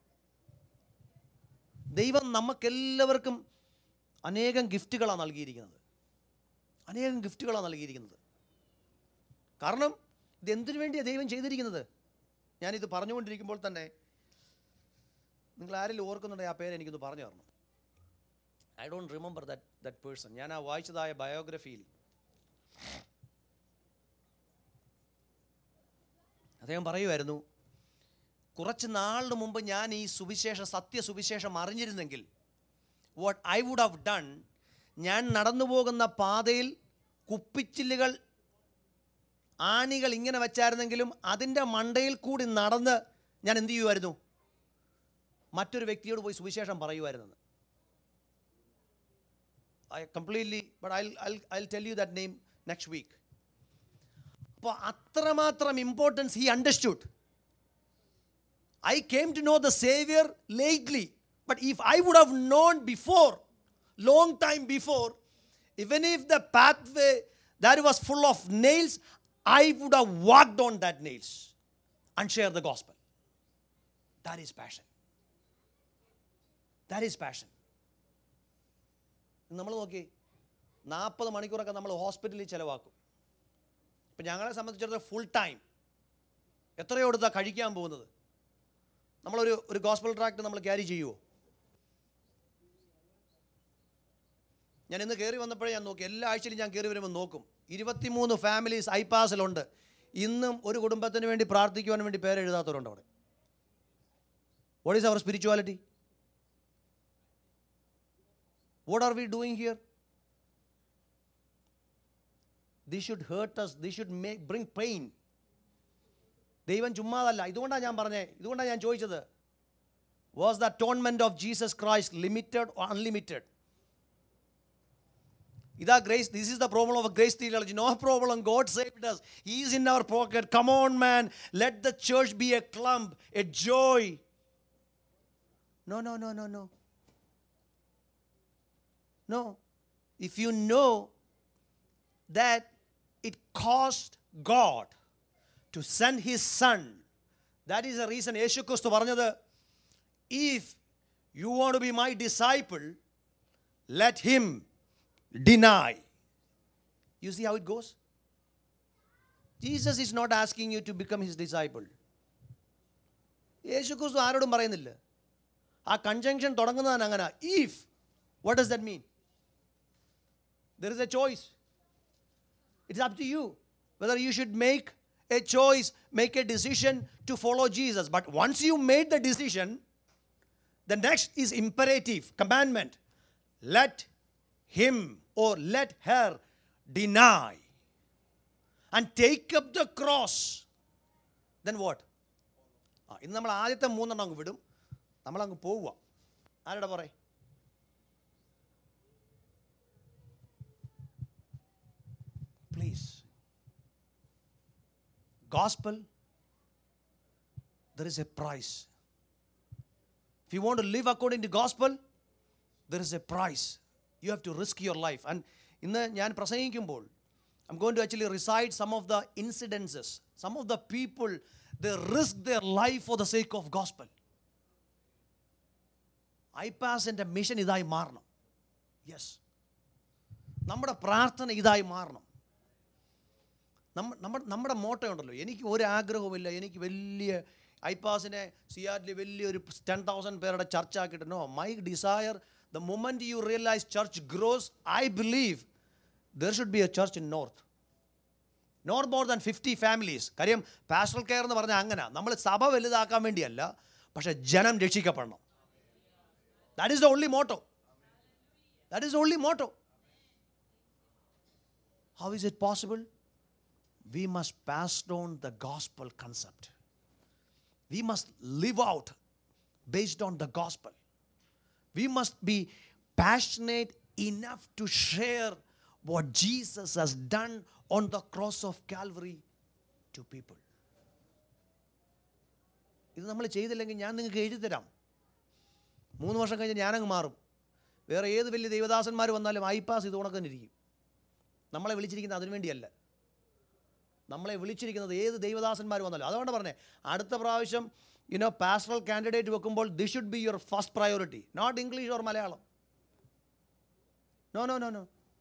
ദൈവം നമുക്കെല്ലാവർക്കും അനേകം ഗിഫ്റ്റുകളാണ് നൽകിയിരിക്കുന്നത്. അനേകം ഗിഫ്റ്റുകളാണ് നൽകിയിരിക്കുന്നത്. കാരണം ഇത് എന്തിനു വേണ്ടിയാണ് ദൈവം ചെയ്തിരിക്കുന്നത്? ഞാനിത് പറഞ്ഞുകൊണ്ടിരിക്കുമ്പോൾ തന്നെ നിങ്ങൾ ആരെങ്കിലും ഓർക്കുന്നുണ്ടെങ്കിൽ ആ പേര് എനിക്കൊന്ന് പറഞ്ഞു തരണം. I don't remember that person. ഞാൻ ആ വായിച്ചതായ ബയോഗ്രഫിയിൽ അദ്ദേഹം പറയുമായിരുന്നു, കുറച്ച് നാളിന് മുമ്പ് ഞാൻ ഈ സത്യസുവിശേഷം അറിഞ്ഞിരുന്നെങ്കിൽ what I would have done, ഞാൻ നടന്നു പോകുന്ന പാതയിൽ കുപ്പിച്ചില്ലുകൾ ആണികൾ ഇങ്ങനെ വെച്ചായിരുന്നെങ്കിലും അതിൻ്റെ മണ്ടയിൽ കൂടി നടന്ന് ഞാൻ എന്ത് ചെയ്യുമായിരുന്നു? മറ്റൊരു വ്യക്തിയോട് പോയി സുവിശേഷം പറയുമായിരുന്നെന്ന്. I completely, but I'll tell you that name next week. അപ്പോൾ അത്രമാത്രം importance he understood. I came to know the Savior lately, but if I would have known before, long time before, even if the pathway that was full of nails, I would have walked on that nails and shared the gospel. That is passion. That is passion. നമ്മൾ നോക്കി 40 മണിക്കൂറൊക്കെ നമ്മൾ ഹോസ്പിറ്റലിൽ ചിലവാക്കും. ഇപ്പം ഞങ്ങളെ സംബന്ധിച്ചിടത്തോളം full time എത്രയോ എടുത്താണ് കഴിക്കാൻ പോകുന്നത്. നമ്മളൊരു ഗോസ്പൽ ട്രാക്ട് നമ്മൾ ക്യാരി ചെയ്യുമോ? ഞാൻ ഇന്ന് കയറി വന്നപ്പോഴേ ഞാൻ നോക്കി, എല്ലാ ആഴ്ചയിലും ഞാൻ കയറി വരുമ്പോൾ നോക്കും, 23 ഫാമിലീസ് ഐപാസിലുണ്ട്. ഇന്നും ഒരു കുടുംബത്തിന് വേണ്ടി പ്രാർത്ഥിക്കുവാൻ വേണ്ടി പേരെഴുതാത്തവരുണ്ട് അവിടെ. What is our spirituality? What are we doing here? This should hurt us. This should bring pain. ദൈവം ചുമ്മാതല്ല. ഇതുകൊണ്ടാണ് ഞാൻ പറഞ്ഞത്, ഇതുകൊണ്ടാണ് ഞാൻ ചോദിച്ചത്, was the atonement of Jesus Christ limited or unlimited? ഇതാ grace. This is the problem of a grace theology. No problem. God saved us. He is in our pocket. Come on, man. Let the church be a clump, a joy. No. No. If you know that it cost God to send his son, that is the reason യേശു ക്രിസ്തു പറഞ്ഞത്, if you want to be my disciple, let him deny. You see how it goes? Jesus is not asking you to become his disciple. യേശു ക്രിസ്തു ആരോടും പറയുന്നില്ല. ആ conjunction തുടങ്ങുന്നതാണ് അങ്ങനെ. if, what does that mean? There is a choice. It's up to you whether you should make a choice, make a decision to follow Jesus. But once you made the decision, the next is imperative, commandment. Let him or let her deny and take up the cross. Then what? ഇന്ന് നമ്മൾ ആദ്യത്തെ 3 അങ്ങ് വിടും, നമ്മളങ്ങ് പോവുക. ആരുടെ പറയും? Please. Gospel, there is a price. If you want to live according to gospel, there is a price. You have to risk your life. And ഇന്ന് ഞാൻ പ്രസംഗിക്കുമ്പോൾ I'm going to actually recite some of the incidences. Some of the people, they risk their life for the sake of gospel. ഐപാസിൻ്റെ mission ഇതായി മാറണം. Yes, നമ്മുടെ പ്രാർത്ഥന ഇതായി മാറണം. നമ്മുടെ മോട്ടോ ഉണ്ടല്ലോ, എനിക്ക് ഒരു ആഗ്രഹവുമില്ല, എനിക്ക് വലിയ ഐപാസിനെ സിയാറ്റിൽ വലിയൊരു 10,000 പേരുടെ ചർച്ച ആക്കിയിട്ട്. No, my desire, the moment you realise church grows, I believe there should be a church in north. Not more than 50 families. കാര്യം പാസ്റ്ററൽ കെയർ എന്ന് പറഞ്ഞാൽ അങ്ങനെ, നമ്മൾ സഭ വലുതാക്കാൻ വേണ്ടിയല്ല, പക്ഷേ ജനം രക്ഷിക്കപ്പെടണം. That is the only motto. That is the only motto. How is it possible? We must pass on the gospel concept. We must live out based on the gospel. We must be passionate enough to share what Jesus has done on the cross of Calvary to people. ഇത് നമ്മൾ ചെയ്തില്ലെങ്കിൽ ഞാൻ നിങ്ങൾക്ക് എഴുതി തരാം. 3 വർഷം കഴിഞ്ഞ് ഞാനങ്ങ് മാറും. വേറെ ഏത് വലിയ ദൈവദാസന്മാർ വന്നാലും ഐപാസ് ഇത് ഉണക്ക് തന്നെ ഇരിക്കും. നമ്മളെ വിളിച്ചിരിക്കുന്നത് അതിനു വേണ്ടിയല്ല. നമ്മളെ വിളിച്ചിരിക്കുന്നത് ഏത് ദൈവദാസന്മാർ വന്നാലും. അതുകൊണ്ട് പറഞ്ഞേ, അടുത്ത പ്രാവശ്യം പാസ്റ്ററൽ കാൻഡിഡേറ്റ് വെക്കുമ്പോൾ this should be your first priority, not English or Malayalam. No.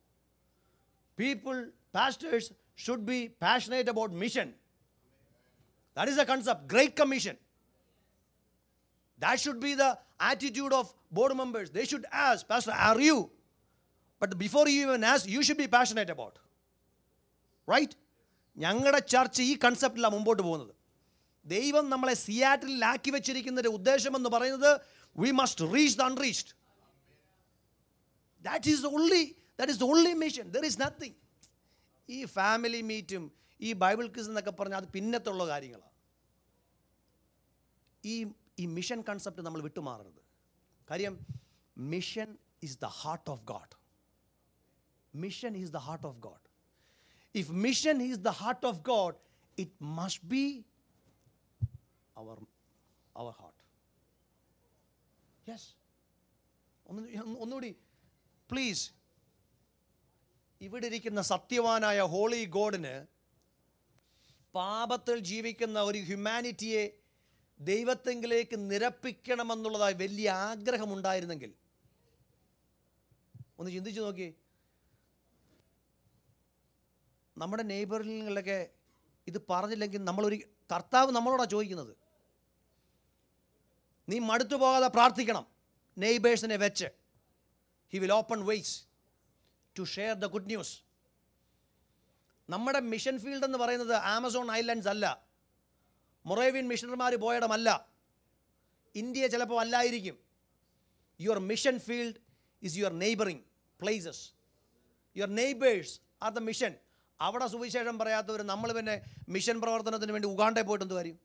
Pastors should be passionate about mission. That is the concept. Great Commission. That should be the attitude of board members. They should ask, Pastor, are you? But before you even ask, you should be passionate about. Right? ഞങ്ങളുടെ ചർച്ച ഈ കൺസെപ്റ്റിലാണ് മുമ്പോട്ട് പോകുന്നത്. ദൈവം നമ്മളെ സിയാറ്റിലാക്കി വെച്ചിരിക്കുന്നതിൻ്റെ ഉദ്ദേശം എന്ന് പറയുന്നത് we must reach the unreached. That is the only mission. There is nothing. ഈ ഫാമിലി മീറ്റും ഈ ബൈബിൾ ക്വിസ് എന്നൊക്കെ പറഞ്ഞാൽ അത് പിന്നത്തുള്ള കാര്യങ്ങളാണ്. ഈ മിഷൻ കൺസെപ്റ്റ് നമ്മൾ വിട്ടുമാറരുത്. കാര്യം mission is the heart of God. Mission is the heart of God. If mission is the heart of God, it must be our heart. Yes. ഒന്നുകൂടി പ്ലീസ്. ഇവിടെ ഇരിക്കുന്ന സത്യവാനായ ഹോളി ഗോഡിന് പാപത്തിൽ ജീവിക്കുന്ന ഒരു ഹ്യൂമാനിറ്റിയെ ദൈവത്തെങ്കിലേക്ക് നിരപ്പിക്കണമെന്നുള്ളതായി വലിയ ആഗ്രഹമുണ്ടായിരുന്നെങ്കിൽ ഒന്ന് ചിന്തിച്ചു നോക്കിയേ. നമ്മുടെ നെയ്ബറിലൊക്കെ ഇത് പറഞ്ഞില്ലെങ്കിൽ കർത്താവ് നമ്മളോടാണ് ചോദിക്കുന്നത്. നീ മടുത്തു പോകാതെ പ്രാർത്ഥിക്കണം നെയ്ബേഴ്സിനെ വെച്ച്. He will open ways to share the good news. നമ്മുടെ മിഷൻ ഫീൽഡ് എന്ന് പറയുന്നത് ആമസോൺ ഐലൻഡ്സ് അല്ല, മൊറേവിയൻ മിഷണറിമാർ പോയിടമല്ല, ഇന്ത്യ ചിലപ്പോൾ അല്ലായിരിക്കും. Your mission field is your neighbouring places. Your neighbours are the mission. അവിടെ സുവിശേഷം പറയാത്തവർ നമ്മൾ പിന്നെ മിഷൻ പ്രവർത്തനത്തിന് വേണ്ടി ഉഗാണ്ടയിൽ പോയിട്ട് എന്ത് കാര്യം?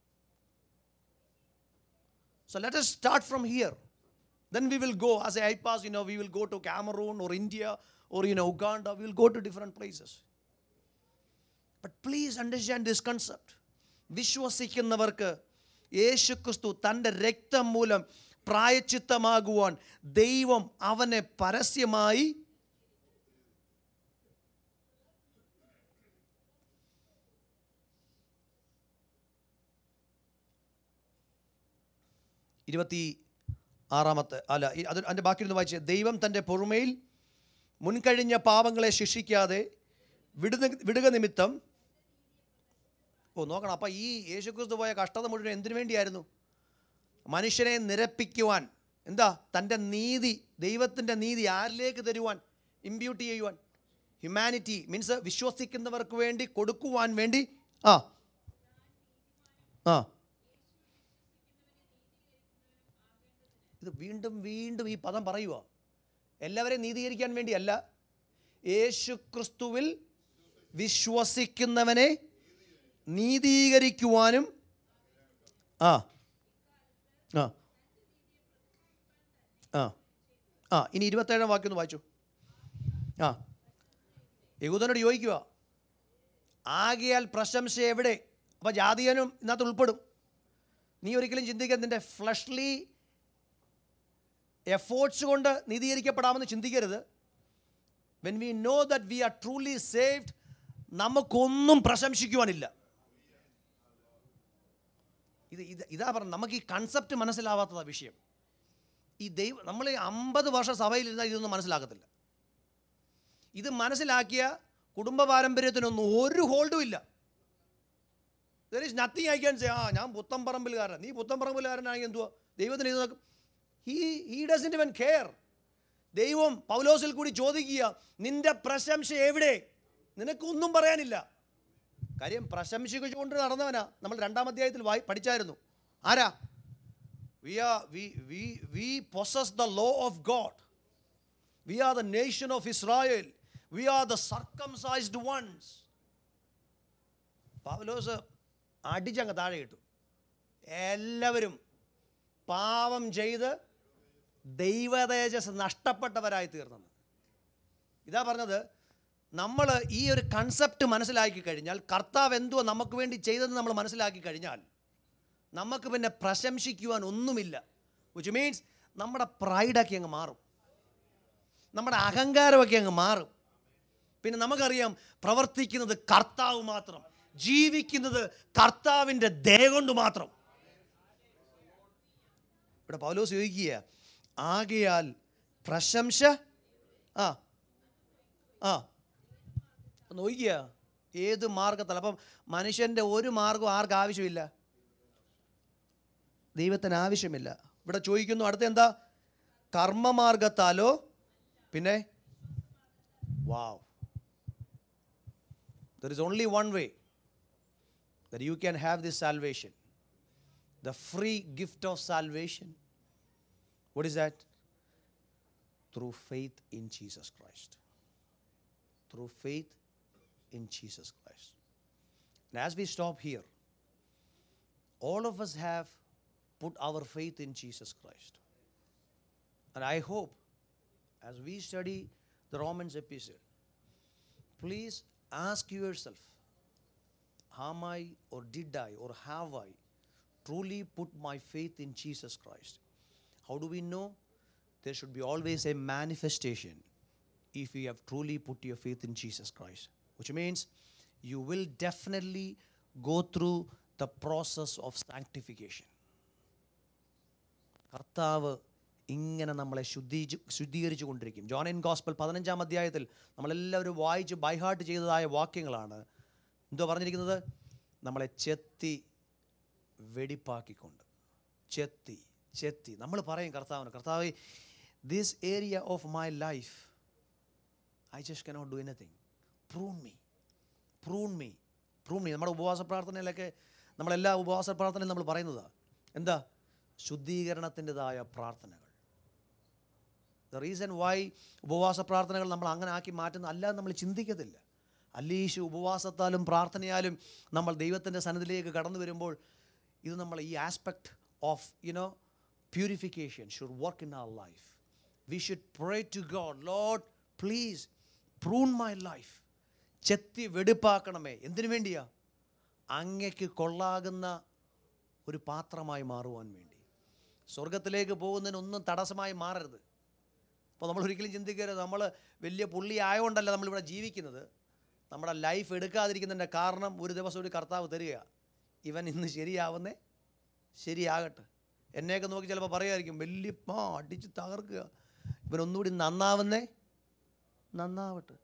So let us start from here. Then we will go as a IPAS, we will go to Cameroon or India or Uganda. We will go to different places. But please understand this concept. വിശ്വസിക്കുന്നവർക്ക് യേശുക്രിസ്തു തൻ്റെ രക്തം മൂലം പ്രായശ്ചിത്തമാകുവാൻ ദൈവം അവനെ പരസ്യമായി അതിൻ്റെ ബാക്കിയിരുന്ന് വായിച്ച്, ദൈവം തൻ്റെ പൊറുമയിൽ മുൻകഴിഞ്ഞ പാപങ്ങളെ ശിക്ഷിക്കാതെ വിടുക നിമിത്തം. നോക്കണം. അപ്പം ഈ യേശുക്രിസ്തു പോയ കഷ്ടത മുഴുവൻ എന്തിനു വേണ്ടിയായിരുന്നു? മനുഷ്യനെ നിരപ്പിക്കുവാൻ. എന്താ? തൻ്റെ നീതി, ദൈവത്തിൻ്റെ നീതി ആരിലേക്ക് തരുവാൻ? ഇമ്പ്യൂട്ട് ചെയ്യുവാൻ. ഹ്യൂമാനിറ്റി മീൻസ് വിശ്വസിക്കുന്നവർക്ക് വേണ്ടി കൊടുക്കുവാൻ വേണ്ടി. ഇത് വീണ്ടും വീണ്ടും ഈ പദം പറയുക. എല്ലാവരെയും നീതീകരിക്കാൻ വേണ്ടിയല്ല, യേശുക്രിസ്തുവിൽ വിശ്വസിക്കുന്നവനെ നീതീകരിക്കുവാനും. ഇനി 27 വാക്യം ഒന്ന് വായിച്ചു. യഹൂദനോട് ചോദിക്കുക, ആകയാൽ പ്രശംസ എവിടെ? അപ്പോൾ ജാതീയനും ഇതിനകത്ത് ഉൾപ്പെടും. നീ ഒരിക്കലും ചിന്തിക്കാൻ നിൻ്റെ ഫ്ലഷ്ലി എഫേർട്സ് കൊണ്ട് നീതീകരിക്കപ്പെടാമെന്ന് ചിന്തിക്കരുത്. When we know that we are truly saved, നമുക്കൊന്നും പ്രശംസിക്കുവാനില്ല. ഇതാ പറഞ്ഞത്, നമുക്ക് ഈ കൺസെപ്റ്റ് മനസ്സിലാവാത്തതാണ് വിഷയം. ഈ നമ്മൾ 50 വർഷം സഭയിലിരുന്നാൽ ഇതൊന്നും മനസ്സിലാക്കത്തില്ല. ഇത് മനസ്സിലാക്കിയ കുടുംബ പാരമ്പര്യത്തിനൊന്നും ഒരു ഹോൾഡും ഇല്ല. There is nothing I can say. ഞാൻ പുത്തമ്പറമ്പിൽകാരൻ. നീ പുത്തമ്പറമ്പിൽകാരനാണെങ്കിൽ എന്തുവാ? ദൈവത്തിന് ഇത് നോക്കും. He doesn't even care. ദൈവം പൗലോസിൽ കൂടി ചോദിക്കുക, നിന്റെ പ്രശംസ എവിടെ? നിനക്കൊന്നും പറയാനില്ല. കാര്യം പ്രശംസിച്ചുകൊണ്ട് നടന്നവനാ. നമ്മൾ 2-ാം അധ്യായത്തിൽ പഠിച്ചായിരുന്നു. ആരാ? We possess the law of God. We are the nation of Israel. We are the circumcised ones. പൗലോസ് അടിച്ചങ്ങ് താഴെ ഇട്ടു. എല്ലാവരും പാപം ചെയ്ത് ദൈവതേജസ് നഷ്ടപ്പെട്ടവരായി തീർന്നത്. ഇതാ പറഞ്ഞത്, നമ്മൾ ഈ ഒരു കൺസെപ്റ്റ് മനസ്സിലാക്കി കഴിഞ്ഞാൽ, കർത്താവ് എന്തുവാ നമുക്ക് വേണ്ടി ചെയ്തതെന്ന് നമ്മൾ മനസ്സിലാക്കി കഴിഞ്ഞാൽ, നമുക്ക് പിന്നെ പ്രശംസിക്കുവാൻ ഒന്നുമില്ല. വിച്ച് മീൻസ് നമ്മുടെ പ്രൈഡൊക്കെ അങ്ങ് മാറും. നമ്മുടെ അഹങ്കാരമൊക്കെ അങ്ങ് മാറും. പിന്നെ നമുക്കറിയാം പ്രവർത്തിക്കുന്നത് കർത്താവ് മാത്രം, ജീവിക്കുന്നത് കർത്താവിൻ്റെ ദയ കൊണ്ട് മാത്രം. ഇവിടെ പൗലോസ് ചോദിക്കുക, ആകയാൽ പ്രശംസ നോക്കുക ഏത് മാർഗത്താൽ. അപ്പം മനുഷ്യൻ്റെ ഒരു മാർഗവും ആർക്കും ആവശ്യമില്ല, ദൈവത്തിന് ആവശ്യമില്ല. ഇവിടെ ചോദിക്കുന്നു അടുത്ത എന്താ? കർമ്മമാർഗത്താലോ പിന്നെ വാവ്. There is only one way that you can have this salvation, the free gift of salvation. What is that? Through faith in Jesus Christ. Through faith in Jesus Christ. And as we stop here, all of us have put our faith in Jesus Christ. And I hope as we study the Romans epistle, please ask yourself, am I or did I or have I truly put my faith in Jesus Christ? How do we know? There should be always a manifestation if you have truly put your faith in Jesus Christ, which means you will definitely go through the process of sanctification. കർത്താവ് ഇങ്ങനെ നമ്മളെ ശുദ്ധീകരിച്ചു കൊണ്ടിരിക്കും. John in gospel 15-ാം അധ്യായത്തിൽ നമ്മളെല്ലാവരും വായിച്ച് by heart ചെയ്തതായ വാക്യങ്ങളാണ്. എന്തോ പറഞ്ഞിരിക്കുന്നത്? നമ്മളെ ചെത്തി വെടിപ്പാക്കിക്കൊണ്ട്. ചെത്തി നമ്മൾ പറയും കർത്താവിന്, കർത്താവ് this area of my life I just cannot do anything, prune me. നമ്മുടെ ഉപവാസ പ്രാർത്ഥനയിലൊക്കെ, നമ്മളെല്ലാ ഉപവാസ പ്രാർത്ഥനയും നമ്മൾ പറയുന്നതാണ് എന്താ? ശുദ്ധീകരണത്തിൻ്റെതായ പ്രാർത്ഥനകൾ. ദ റീസൺ വൈ ഉപവാസ പ്രാർത്ഥനകൾ നമ്മൾ അങ്ങനെ ആക്കി മാറ്റുന്ന അല്ലാതെ നമ്മൾ ചിന്തിക്കത്തില്ല. അല്ലീശ് ഉപവാസത്താലും പ്രാർത്ഥനയാലും നമ്മൾ ദൈവത്തിൻ്റെ സന്നിധിയിലേക്ക് കടന്നു വരുമ്പോൾ ഇത് നമ്മൾ ഈ aspect of purification should work in our life. We should pray to God, Lord, please prune my life. ചെത്തി വെടിപ്പാക്കണമേ. എന്തിനു വേണ്ടിയാ? അങ്ങയ്ക്ക് കൊള്ളാകുന്ന ഒരു പാത്രമായി മാറുവാൻ വേണ്ടി. സ്വർഗത്തിലേക്ക് പോകുന്നതിനൊന്നും തടസ്സമായി മാറരുത്. അപ്പോൾ നമ്മൾ ഒരിക്കലും ചിന്തിക്കരുത് നമ്മൾ വലിയ പുള്ളി ആയതുകൊണ്ടല്ല നമ്മളിവിടെ ജീവിക്കുന്നത്. നമ്മുടെ ലൈഫ് എടുക്കാതിരിക്കുന്നതിൻ്റെ കാരണം ഒരു ദിവസം ഒരു കർത്താവ് തരിക, ഇവൻ ഇന്ന് ശരിയാകട്ടെ. എന്നെയൊക്കെ നോക്കി ചിലപ്പോൾ പറയുമായിരിക്കും, വലിയ അടിച്ച് തകർക്കുക, ഇവനൊന്നുകൂടി നന്നാവട്ടെ.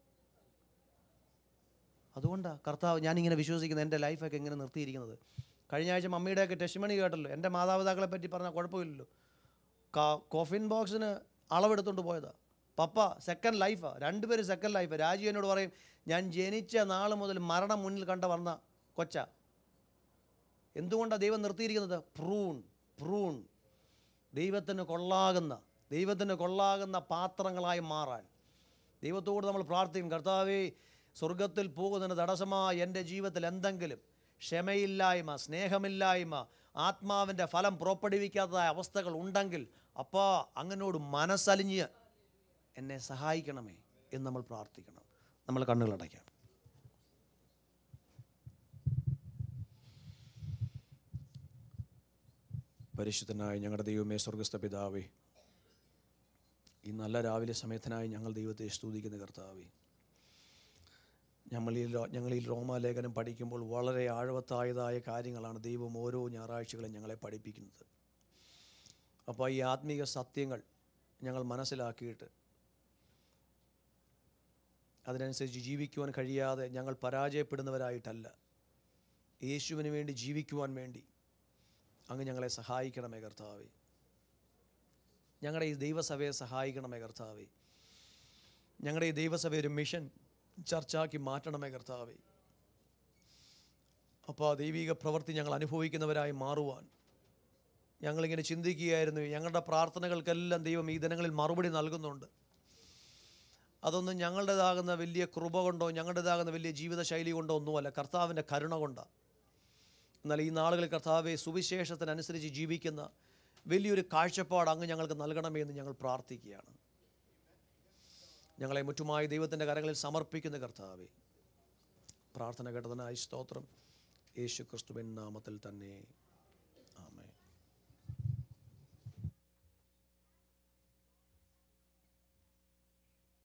അതുകൊണ്ടാണ് കർത്താവ് ഞാനിങ്ങനെ വിശ്വസിക്കുന്നത്, എൻ്റെ ലൈഫൊക്കെ ഇങ്ങനെ നിർത്തിയിരിക്കുന്നത്. കഴിഞ്ഞ ആഴ്ച മമ്മിയുടെയൊക്കെ ടെസ്റ്റിമണി കേട്ടല്ലോ. എൻ്റെ മാതാപിതാക്കളെ പറ്റി പറഞ്ഞാൽ കുഴപ്പമില്ലല്ലോ. കോഫിൻ ബോക്സിന് അളവെടുത്തുകൊണ്ട് പോയതാണ്. പപ്പ സെക്കൻഡ് ലൈഫാണ്, രണ്ടുപേരും സെക്കൻഡ് ലൈഫ്. രാജു എന്നോട് പറയും, ഞാൻ ജനിച്ച നാൾ മുതൽ മരണം മുന്നിൽ വന്ന കൊച്ച. എന്തുകൊണ്ടാണ് ദൈവം നിർത്തിയിരിക്കുന്നത്? പ്രൂൺ. ദൈവത്തിന് കൊള്ളാകുന്ന പാത്രങ്ങളായി മാറാൻ ദൈവത്തോട് നമ്മൾ പ്രാർത്ഥിക്കും. കർത്താവേ, സ്വർഗത്തിൽ പോകുന്നതിന് തടസ്സമായി എൻ്റെ ജീവിതത്തിൽ എന്തെങ്കിലും ക്ഷമയില്ലായ്മ, സ്നേഹമില്ലായ്മ, ആത്മാവിൻ്റെ ഫലം പുറപ്പെടുവിക്കാത്തതായ അവസ്ഥകൾ ഉണ്ടെങ്കിൽ അപ്പാ അങ്ങനോട് മനസ്സലിഞ്ഞ് എന്നെ സഹായിക്കണമേ എന്ന് നമ്മൾ പ്രാർത്ഥിക്കണം. നമ്മൾ കണ്ണുകളടയ്ക്കാം. പരിശുദ്ധനായ ഞങ്ങളുടെ ദൈവമേ, സ്വർഗസ്ഥ പിതാവേ, ഈ നല്ല രാവിലെ സമയത്തിനായി ഞങ്ങൾ ദൈവത്തെ സ്തുതിക്കുന്ന കർത്താവേ, ഞങ്ങളിൽ റോമാലേഖനം പഠിക്കുമ്പോൾ വളരെ ആഴവത്തായതായ കാര്യങ്ങളാണ് ദൈവം ഓരോ ഞായറാഴ്ചകളും ഞങ്ങളെ പഠിപ്പിക്കുന്നത്. അപ്പോൾ ഈ ആത്മീക സത്യങ്ങൾ ഞങ്ങൾ മനസ്സിലാക്കിയിട്ട് അതിനനുസരിച്ച് ജീവിക്കുവാൻ കഴിയാതെ ഞങ്ങൾ പരാജയപ്പെടുന്നവരായിട്ടല്ല, യേശുവിന് വേണ്ടി ജീവിക്കുവാൻ വേണ്ടി അങ്ങ് ഞങ്ങളെ സഹായിക്കണമേ കർത്താവേ. ഞങ്ങളുടെ ഈ ദൈവസഭയെ സഹായിക്കണമേ കർത്താവേ. ഞങ്ങളുടെ ഈ ദൈവസഭയെ ഒരു മിഷൻ ചർച്ചാക്കി മാറ്റണമേ കർത്താവേ. അപ്പോൾ ദൈവിക പ്രവൃത്തി ഞങ്ങൾ അനുഭവിക്കുന്നവരായി മാറുവാൻ ഞങ്ങളിങ്ങനെ ചിന്തിക്കുകയായിരുന്നു. ഞങ്ങളുടെ പ്രാർത്ഥനകൾക്കെല്ലാം ദൈവം ഈ ദിനങ്ങളിൽ മറുപടി നൽകുന്നുണ്ട്. അതൊന്നും ഞങ്ങളുടേതാകുന്ന വലിയ കൃപ കൊണ്ടോ ഞങ്ങളുടേതാകുന്ന വലിയ ജീവിതശൈലി കൊണ്ടോ ഒന്നുമല്ല, കർത്താവിൻ്റെ കരുണ കൊണ്ടാണ്. എന്നാൽ ഈ നാളുകളിൽ കർത്താവെ, സുവിശേഷത്തിനനുസരിച്ച് ജീവിക്കുന്ന വലിയൊരു കാഴ്ചപ്പാട് അങ്ങ് ഞങ്ങൾക്ക് നൽകണമേ എന്ന് ഞങ്ങൾ പ്രാർത്ഥിക്കുകയാണ്. ഞങ്ങളെ മുറ്റുമായി ദൈവത്തിൻ്റെ കരങ്ങളിൽ സമർപ്പിക്കുന്ന കർത്താവെ, പ്രാർത്ഥന കേട്ടതിനായി സ്തോത്രം. യേശു ക്രിസ്തുവിൻ നാമത്തിൽ തന്നെ.